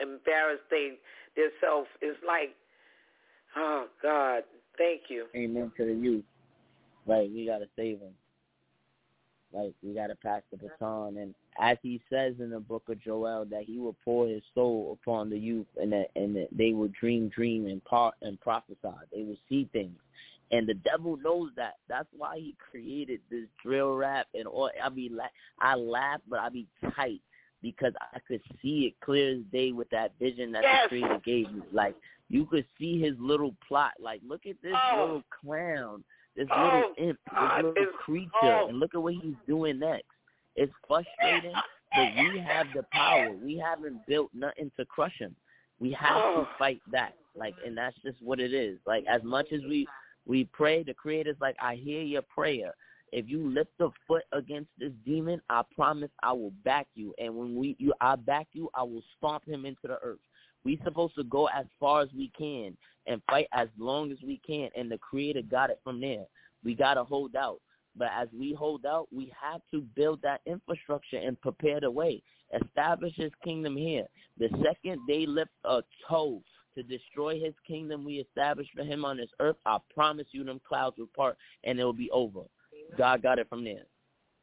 themselves. It's like, oh, God, thank you. Amen to the youth. Right, we got to save them. Like, we got to pass the baton. And as he says in the book of Joel, that he will pour his soul upon the youth, and that they will dream and prophesy. They will see things. And the devil knows that. That's why he created this drill rap and all. I laugh, but I be tight because I could see it clear as day with that vision that the creator gave me. Like, you could see his little plot. Like, look at this little clown, this little imp, this little creature, and look at what he's doing next. It's frustrating, but we have the power. We haven't built nothing to crush him. We have to fight back. Like, and that's just what it is. Like, as much as we pray, the Creator's like, I hear your prayer. If you lift a foot against this demon, I promise I will back you. And when I back you, I will stomp him into the earth. We're supposed to go as far as we can and fight as long as we can. And the Creator got it from there. We got to hold out. But as we hold out, we have to build that infrastructure and prepare the way. Establish his kingdom here. The second they lift a toe to destroy his kingdom we established for him on this earth, I promise you them clouds will part and it will be over. God got it from there.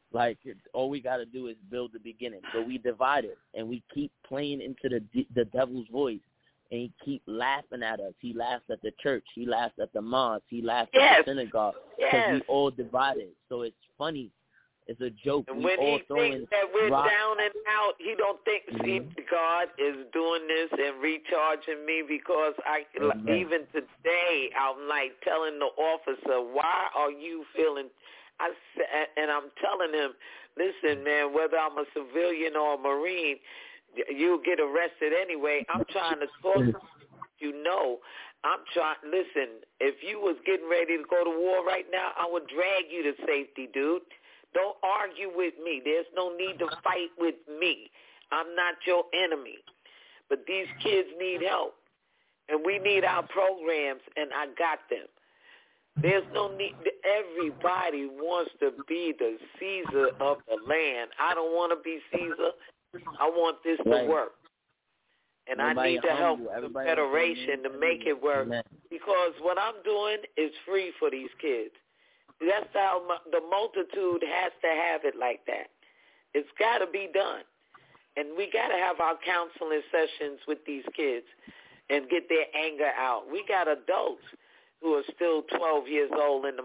Like, all we got to do is build the beginning. So we divided, and we keep playing into the devil's voice, and he keep laughing at us. He laughs at the church. He laughs at the mosque. He laughs at the synagogue. Because we all divided. So it's funny. It's a joke. And we when all he thinks that we're rock. down and out, he don't think, see, God is doing this and recharging me, because even today, I'm like telling the officer, why are you feeling, and I'm telling him, listen, man, whether I'm a civilian or a Marine, you'll get arrested anyway. I'm trying to talk to you. I'm trying, listen, if you was getting ready to go to war right now, I would drag you to safety, dude. Don't argue with me. There's no need to fight with me. I'm not your enemy. But these kids need help, and we need our programs, and I got them. There's no need. Everybody wants to be the Caesar of the land. I don't want to be Caesar. I want this to work. And I need the help of the Federation to make it work, because what I'm doing is free for these kids. That's how the multitude has to have it like that. It's got to be done. And we got to have our counseling sessions with these kids and get their anger out. We got adults who are still 12 years old in the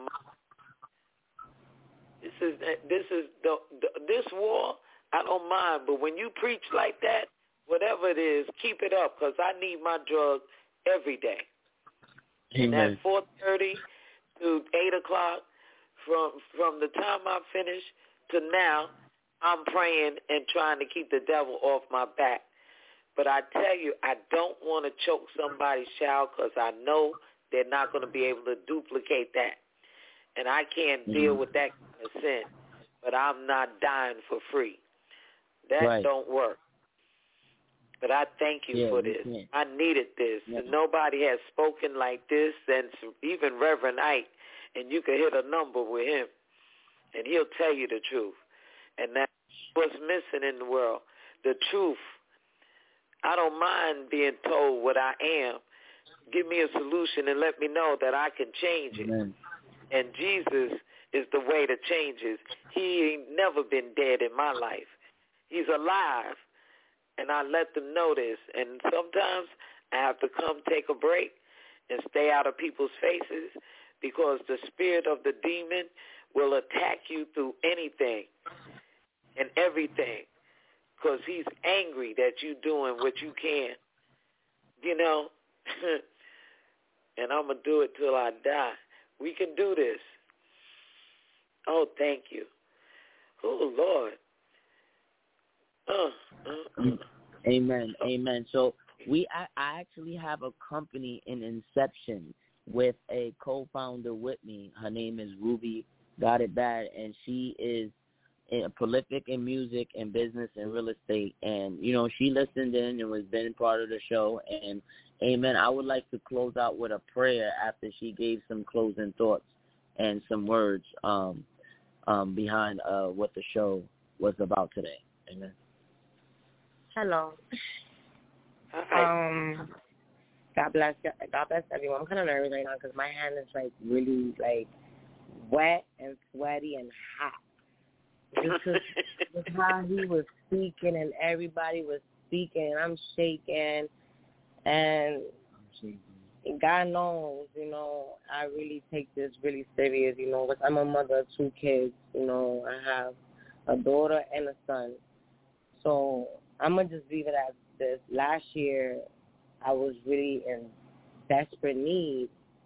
this war, I don't mind. But when you preach like that, whatever it is, keep it up, because I need my drug every day. Amen. And at 4:30 to 8 o'clock, from the time I finish to now, I'm praying and trying to keep the devil off my back. But I tell you, I don't want to choke somebody's child, because I know they're not going to be able to duplicate that. And I can't deal with that kind of sin. But I'm not dying for free. That don't work. But I thank you for this. I needed this. And nobody has spoken like this since even Reverend Ike. And you can hit a number with him, and he'll tell you the truth. And that's what's missing in the world, the truth. I don't mind being told what I am. Give me a solution and let me know that I can change it. Amen. And Jesus is the way to change it. He ain't never been dead in my life. He's alive, and I let them know this. And sometimes I have to come take a break and stay out of people's faces, because the spirit of the demon will attack you through anything and everything, because he's angry that you're doing what you can, and I'm going to do it till I die. We can do this. Oh, thank you. Oh, Lord. Amen. Amen. So I actually have a company in Inception with a co-founder with me. Her name is Ruby Got It Bad, and she is prolific in music and business and real estate. And, she listened in and was been part of the show. And, amen, I would like to close out with a prayer after she gave some closing thoughts and some words behind what the show was about today. Amen. Hello. Hi. God bless everyone. I'm kind of nervous right now because my hand is really wet and sweaty and hot. Just how he was speaking and everybody was speaking, and I'm shaking, and God knows, I really take this really serious. I'm a mother of 2 kids. I have a daughter and a son. So I'm gonna just leave it as this. Last year, I was really in desperate need,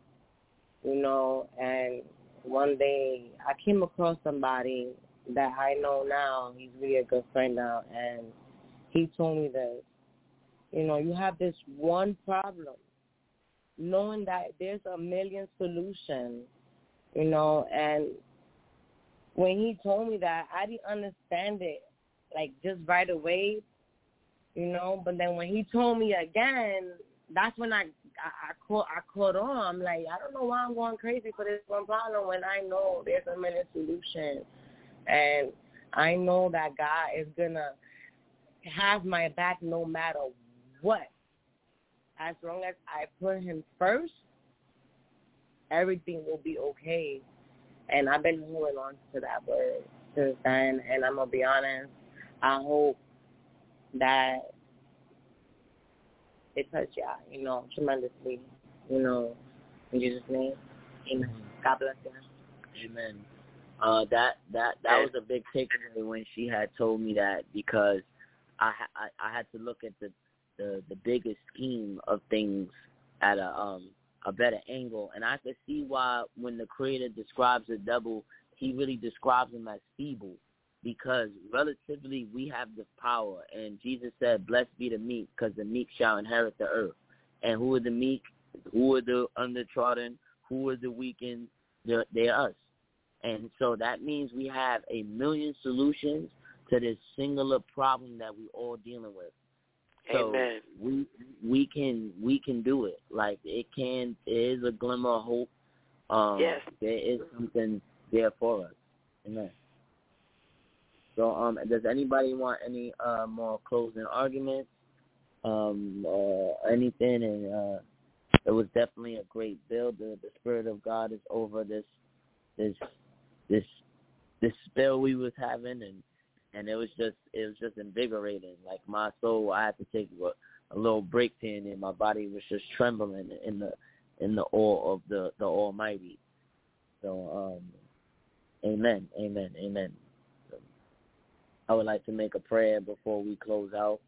and one day I came across somebody that I know now. He's really a good friend now, and he told me this, you have this one problem, knowing that there's a million solutions, and when he told me that, I didn't understand it, just right away, but then when he told me again, that's when I caught on. I'm like, I don't know why I'm going crazy for this one problem when I know there's a million solutions. And I know that God is going to have my back no matter what. As long as I put him first, everything will be okay. And I've been holding on to that word. since then, and I'm going to be honest, I hope that it touched y'all, tremendously, in Jesus' name. Amen. God bless you. Amen. That was a big takeaway when she had told me that, because I had to look at the biggest scheme of things at a better angle, and I could see why when the Creator describes the devil, he really describes him as feeble, because relatively we have the power, and Jesus said, "Blessed be the meek, because the meek shall inherit the earth." And who are the meek? Who are the undertrodden? Who are the weakened? They're us. And so that means we have a million solutions to this singular problem that we're all dealing with. So Amen. we can do it. Like there is a glimmer of hope. Yes. There is something there for us. Amen. So does anybody want any more closing arguments? Or anything? And it was definitely a great build. The Spirit of God is over this spell we was having, and it was just invigorating. Like my soul, I had to take a little break here, and my body was just trembling in the awe of the Almighty. So amen. So, I would like to make a prayer before we close out.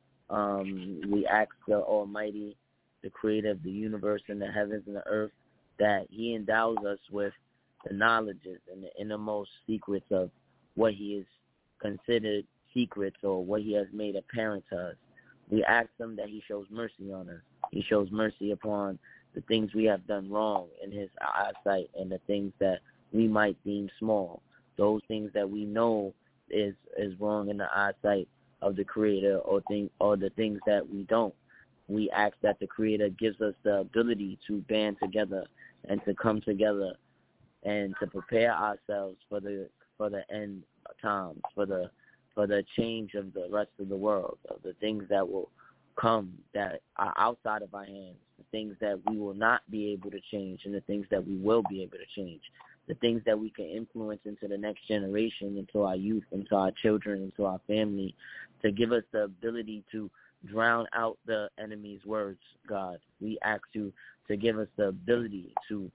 We ask the Almighty, the Creator of the universe and the heavens and the earth, that He endows us with the knowledges and the innermost secrets of what He is considered secrets, or what He has made apparent to us. We ask Him that He shows mercy on us. He shows mercy upon the things we have done wrong in His eyesight, and the things that we might deem small. Those things that we know is wrong in the eyesight of the Creator, or the things that we don't. We ask that the Creator gives us the ability to band together and to come together and to prepare ourselves for the end times, for the change of the rest of the world, of the things that will come that are outside of our hands, the things that we will not be able to change, and the things that we will be able to change, the things that we can influence into the next generation, into our youth, into our children, into our family, to give us the ability to drown out the enemy's words, God. We ask you to give us the ability to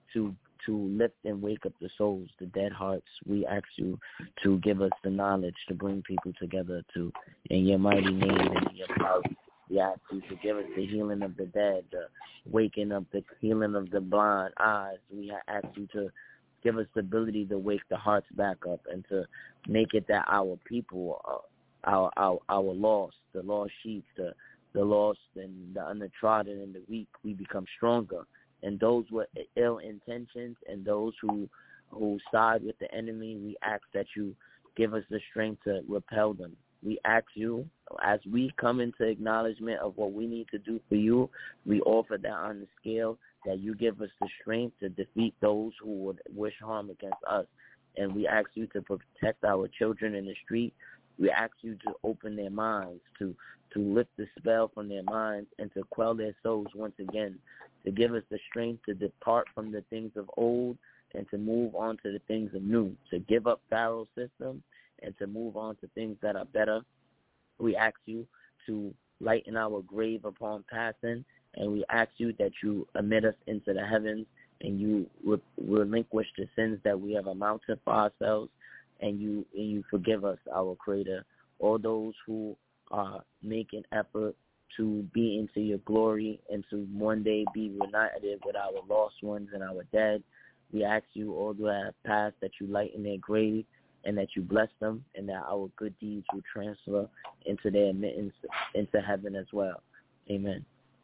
lift and wake up the souls, the dead hearts. We ask you to give us the knowledge to bring people together in your mighty name and in your power. We ask you to give us the healing of the dead, the waking up, the healing of the blind eyes. We ask you to give us the ability to wake the hearts back up, and to make it that our people, our lost, the lost sheep, the lost and the untrodden and the weak, we become stronger. And those with ill intentions and those who side with the enemy, we ask that you give us the strength to repel them. We ask you, as we come into acknowledgement of what we need to do for you, we offer that on the scale, that you give us the strength to defeat those who would wish harm against us. And we ask you to protect our children in the street. We ask you to open their minds, to lift the spell from their minds, and to quell their souls once again, to give us the strength to depart from the things of old and to move on to the things of new, to give up Pharaoh's system and to move on to things that are better. We ask you to lighten our grave upon passing, and we ask you that you admit us into the heavens, and you relinquish the sins that we have amounted for ourselves, and you forgive us, our Creator. All those who are making effort to be into your glory and to one day be reunited with our lost ones and our dead, we ask you, all who have passed, that you lighten their grave and that you bless them, and that our good deeds will transfer into their admittance into heaven as well. Amen.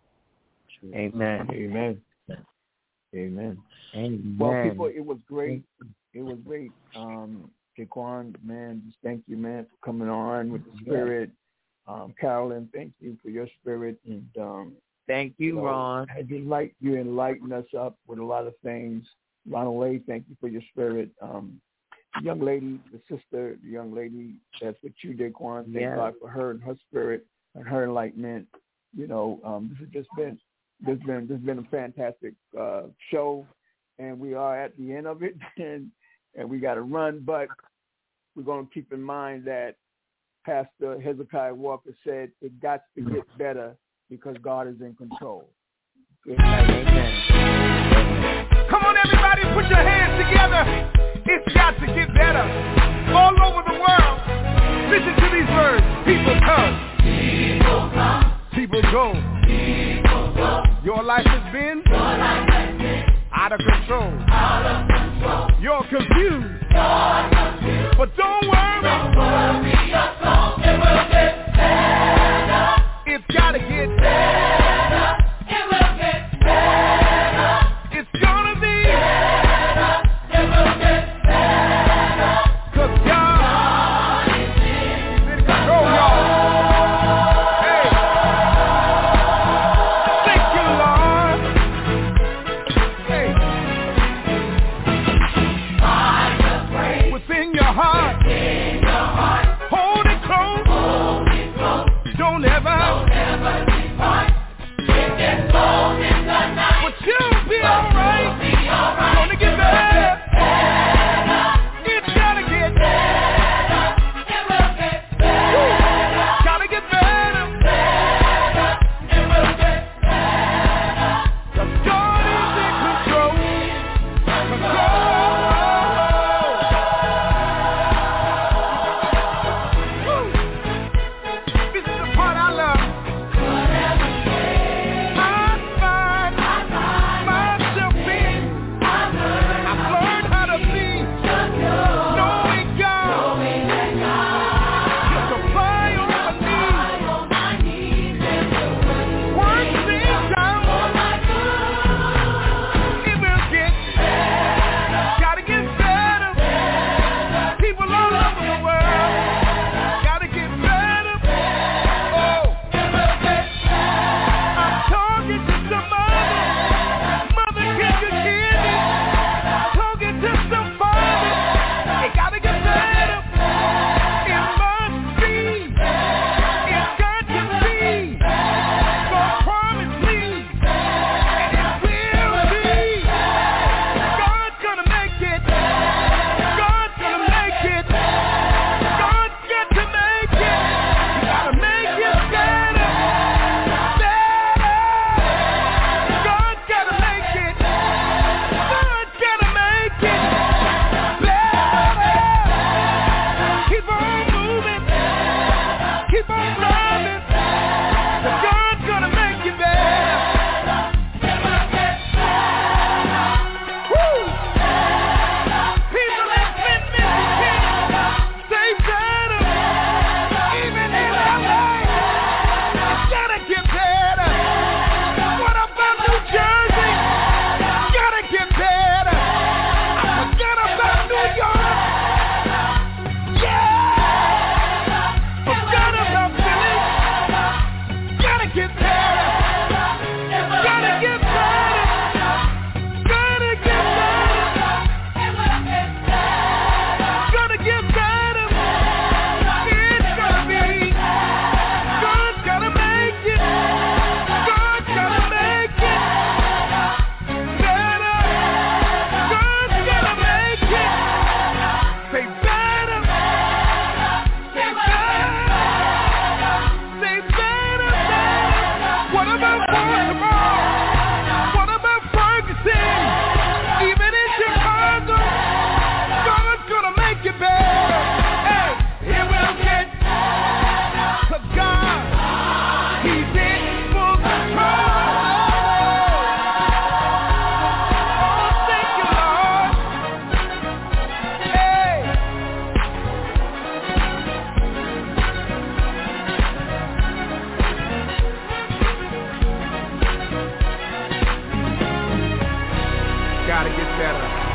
Amen. Amen. Amen. Amen. Well, people, it was great. It was great. Jaquan, man, just thank you, man, for coming on with the Spirit. Carolyn, thank you for your spirit. And thank you, Ron. You enlighten us up with a lot of things. Ronald Lee, thank you for your spirit. The young lady, the sister, the young lady that's with you, Daquan, thank God for her and her spirit and her enlightenment. This has been a fantastic show, and we are at the end of it, and we got to run. But we're going to keep in mind that Pastor Hezekiah Walker said it got to get better because God is in control. Amen. Come on, everybody, put your hands together. It's got to get better. All over the world, listen to these words. People come. People go. Your life has been out of control. You're confused. But don't worry. It will get better. It's got to get better. It will get better. It's gonna be better. It will get better. 'Cause God is in control, y'all. Hey. Thank you, Lord. Hey. Within your heart. Hold it close. Don't ever depart. It gets cold in the night. But you'll be alright. Gonna get better. It's gotta get better. It will get better. Gotta get better. It will get better. 'Cause God is in control. This is the part I love. Myself in. I've learned how to be. Knowing God. To supply all my needs. Work things out. It will get better. Gotta get better. People all over the world. Gotta get better. Oh, it will get better. I'm talking to somebody. Mother, can you hear me? Talking to somebody. It gotta get better. It must be. It's got to be. God promised me. And it will be. God's gonna make it. God's gonna make it. God's got to make it. You gotta make it better. Better. God's gotta make it. God's gotta make it. Better. Keep on moving. Keep on driving. God's gonna make it better. It will get better. Woo! People in Flint, Michigan, say better. Even in LA, it's gotta get better. What about New Jersey? Gotta get better. I forgot about New York. Yeah. Forgot about Philly. Gotta get better. Gotta get better. Gotta get better. Gotta get better. It's gonna be. God's gotta make it. God's gotta make it better. God's gotta make it. Say better. Say better. Say better. What about Baltimore? What about Ferguson? Even in Chicago, God's gonna make it better. Hey, it will get better. 'Cause God, He's in full control. Oh, thank you, Lord. Hey. Gotta get better.